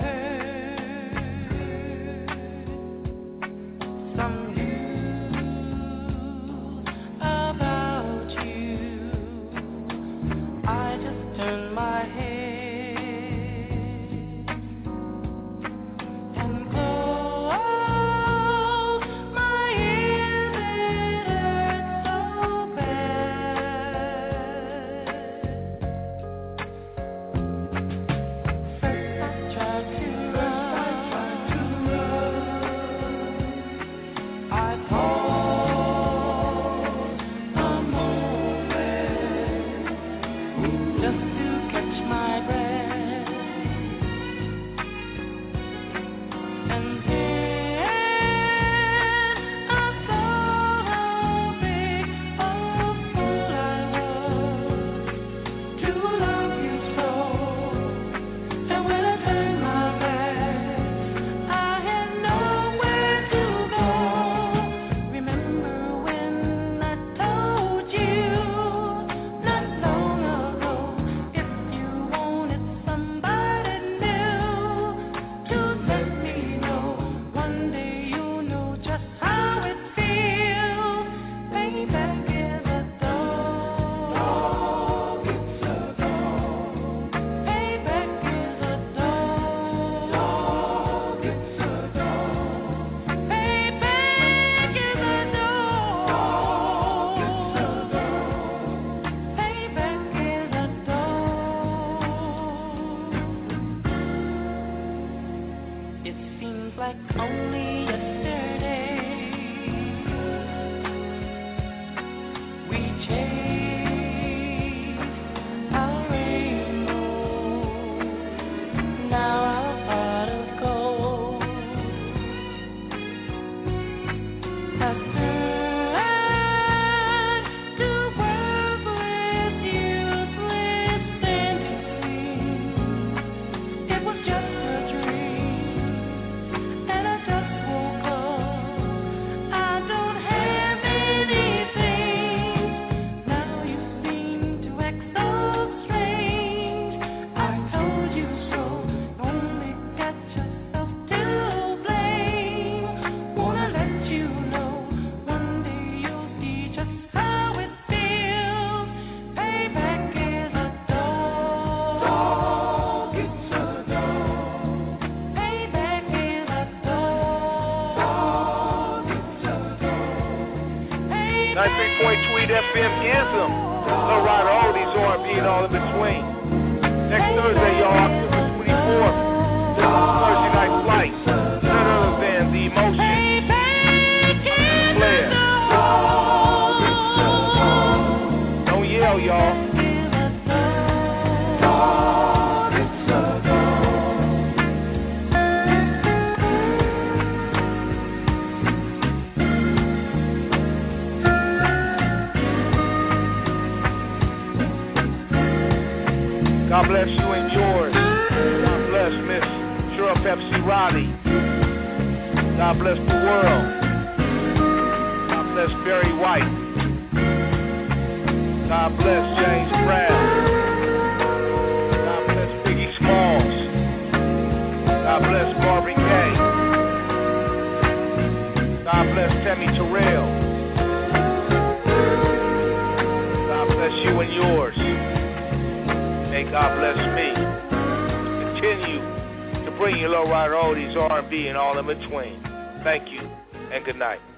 FM Ism, Low Rider Oldies, R&B, and all in between. Next Thursday, y'all, October 24th, Thursday Night Flight. None other than The Emotion. Flair. Don't yell, y'all. God bless you and yours. God bless Miss Cheryl Pepsi Riley. God bless the world. God bless Barry White. God bless James Brown. God bless Biggie Smalls. God bless Marvin Gaye. God bless Tammy Terrell. God bless you and yours. May God bless me. Continue to bring you Low Rider Oldies, R&B, and all in between. Thank you, and good night.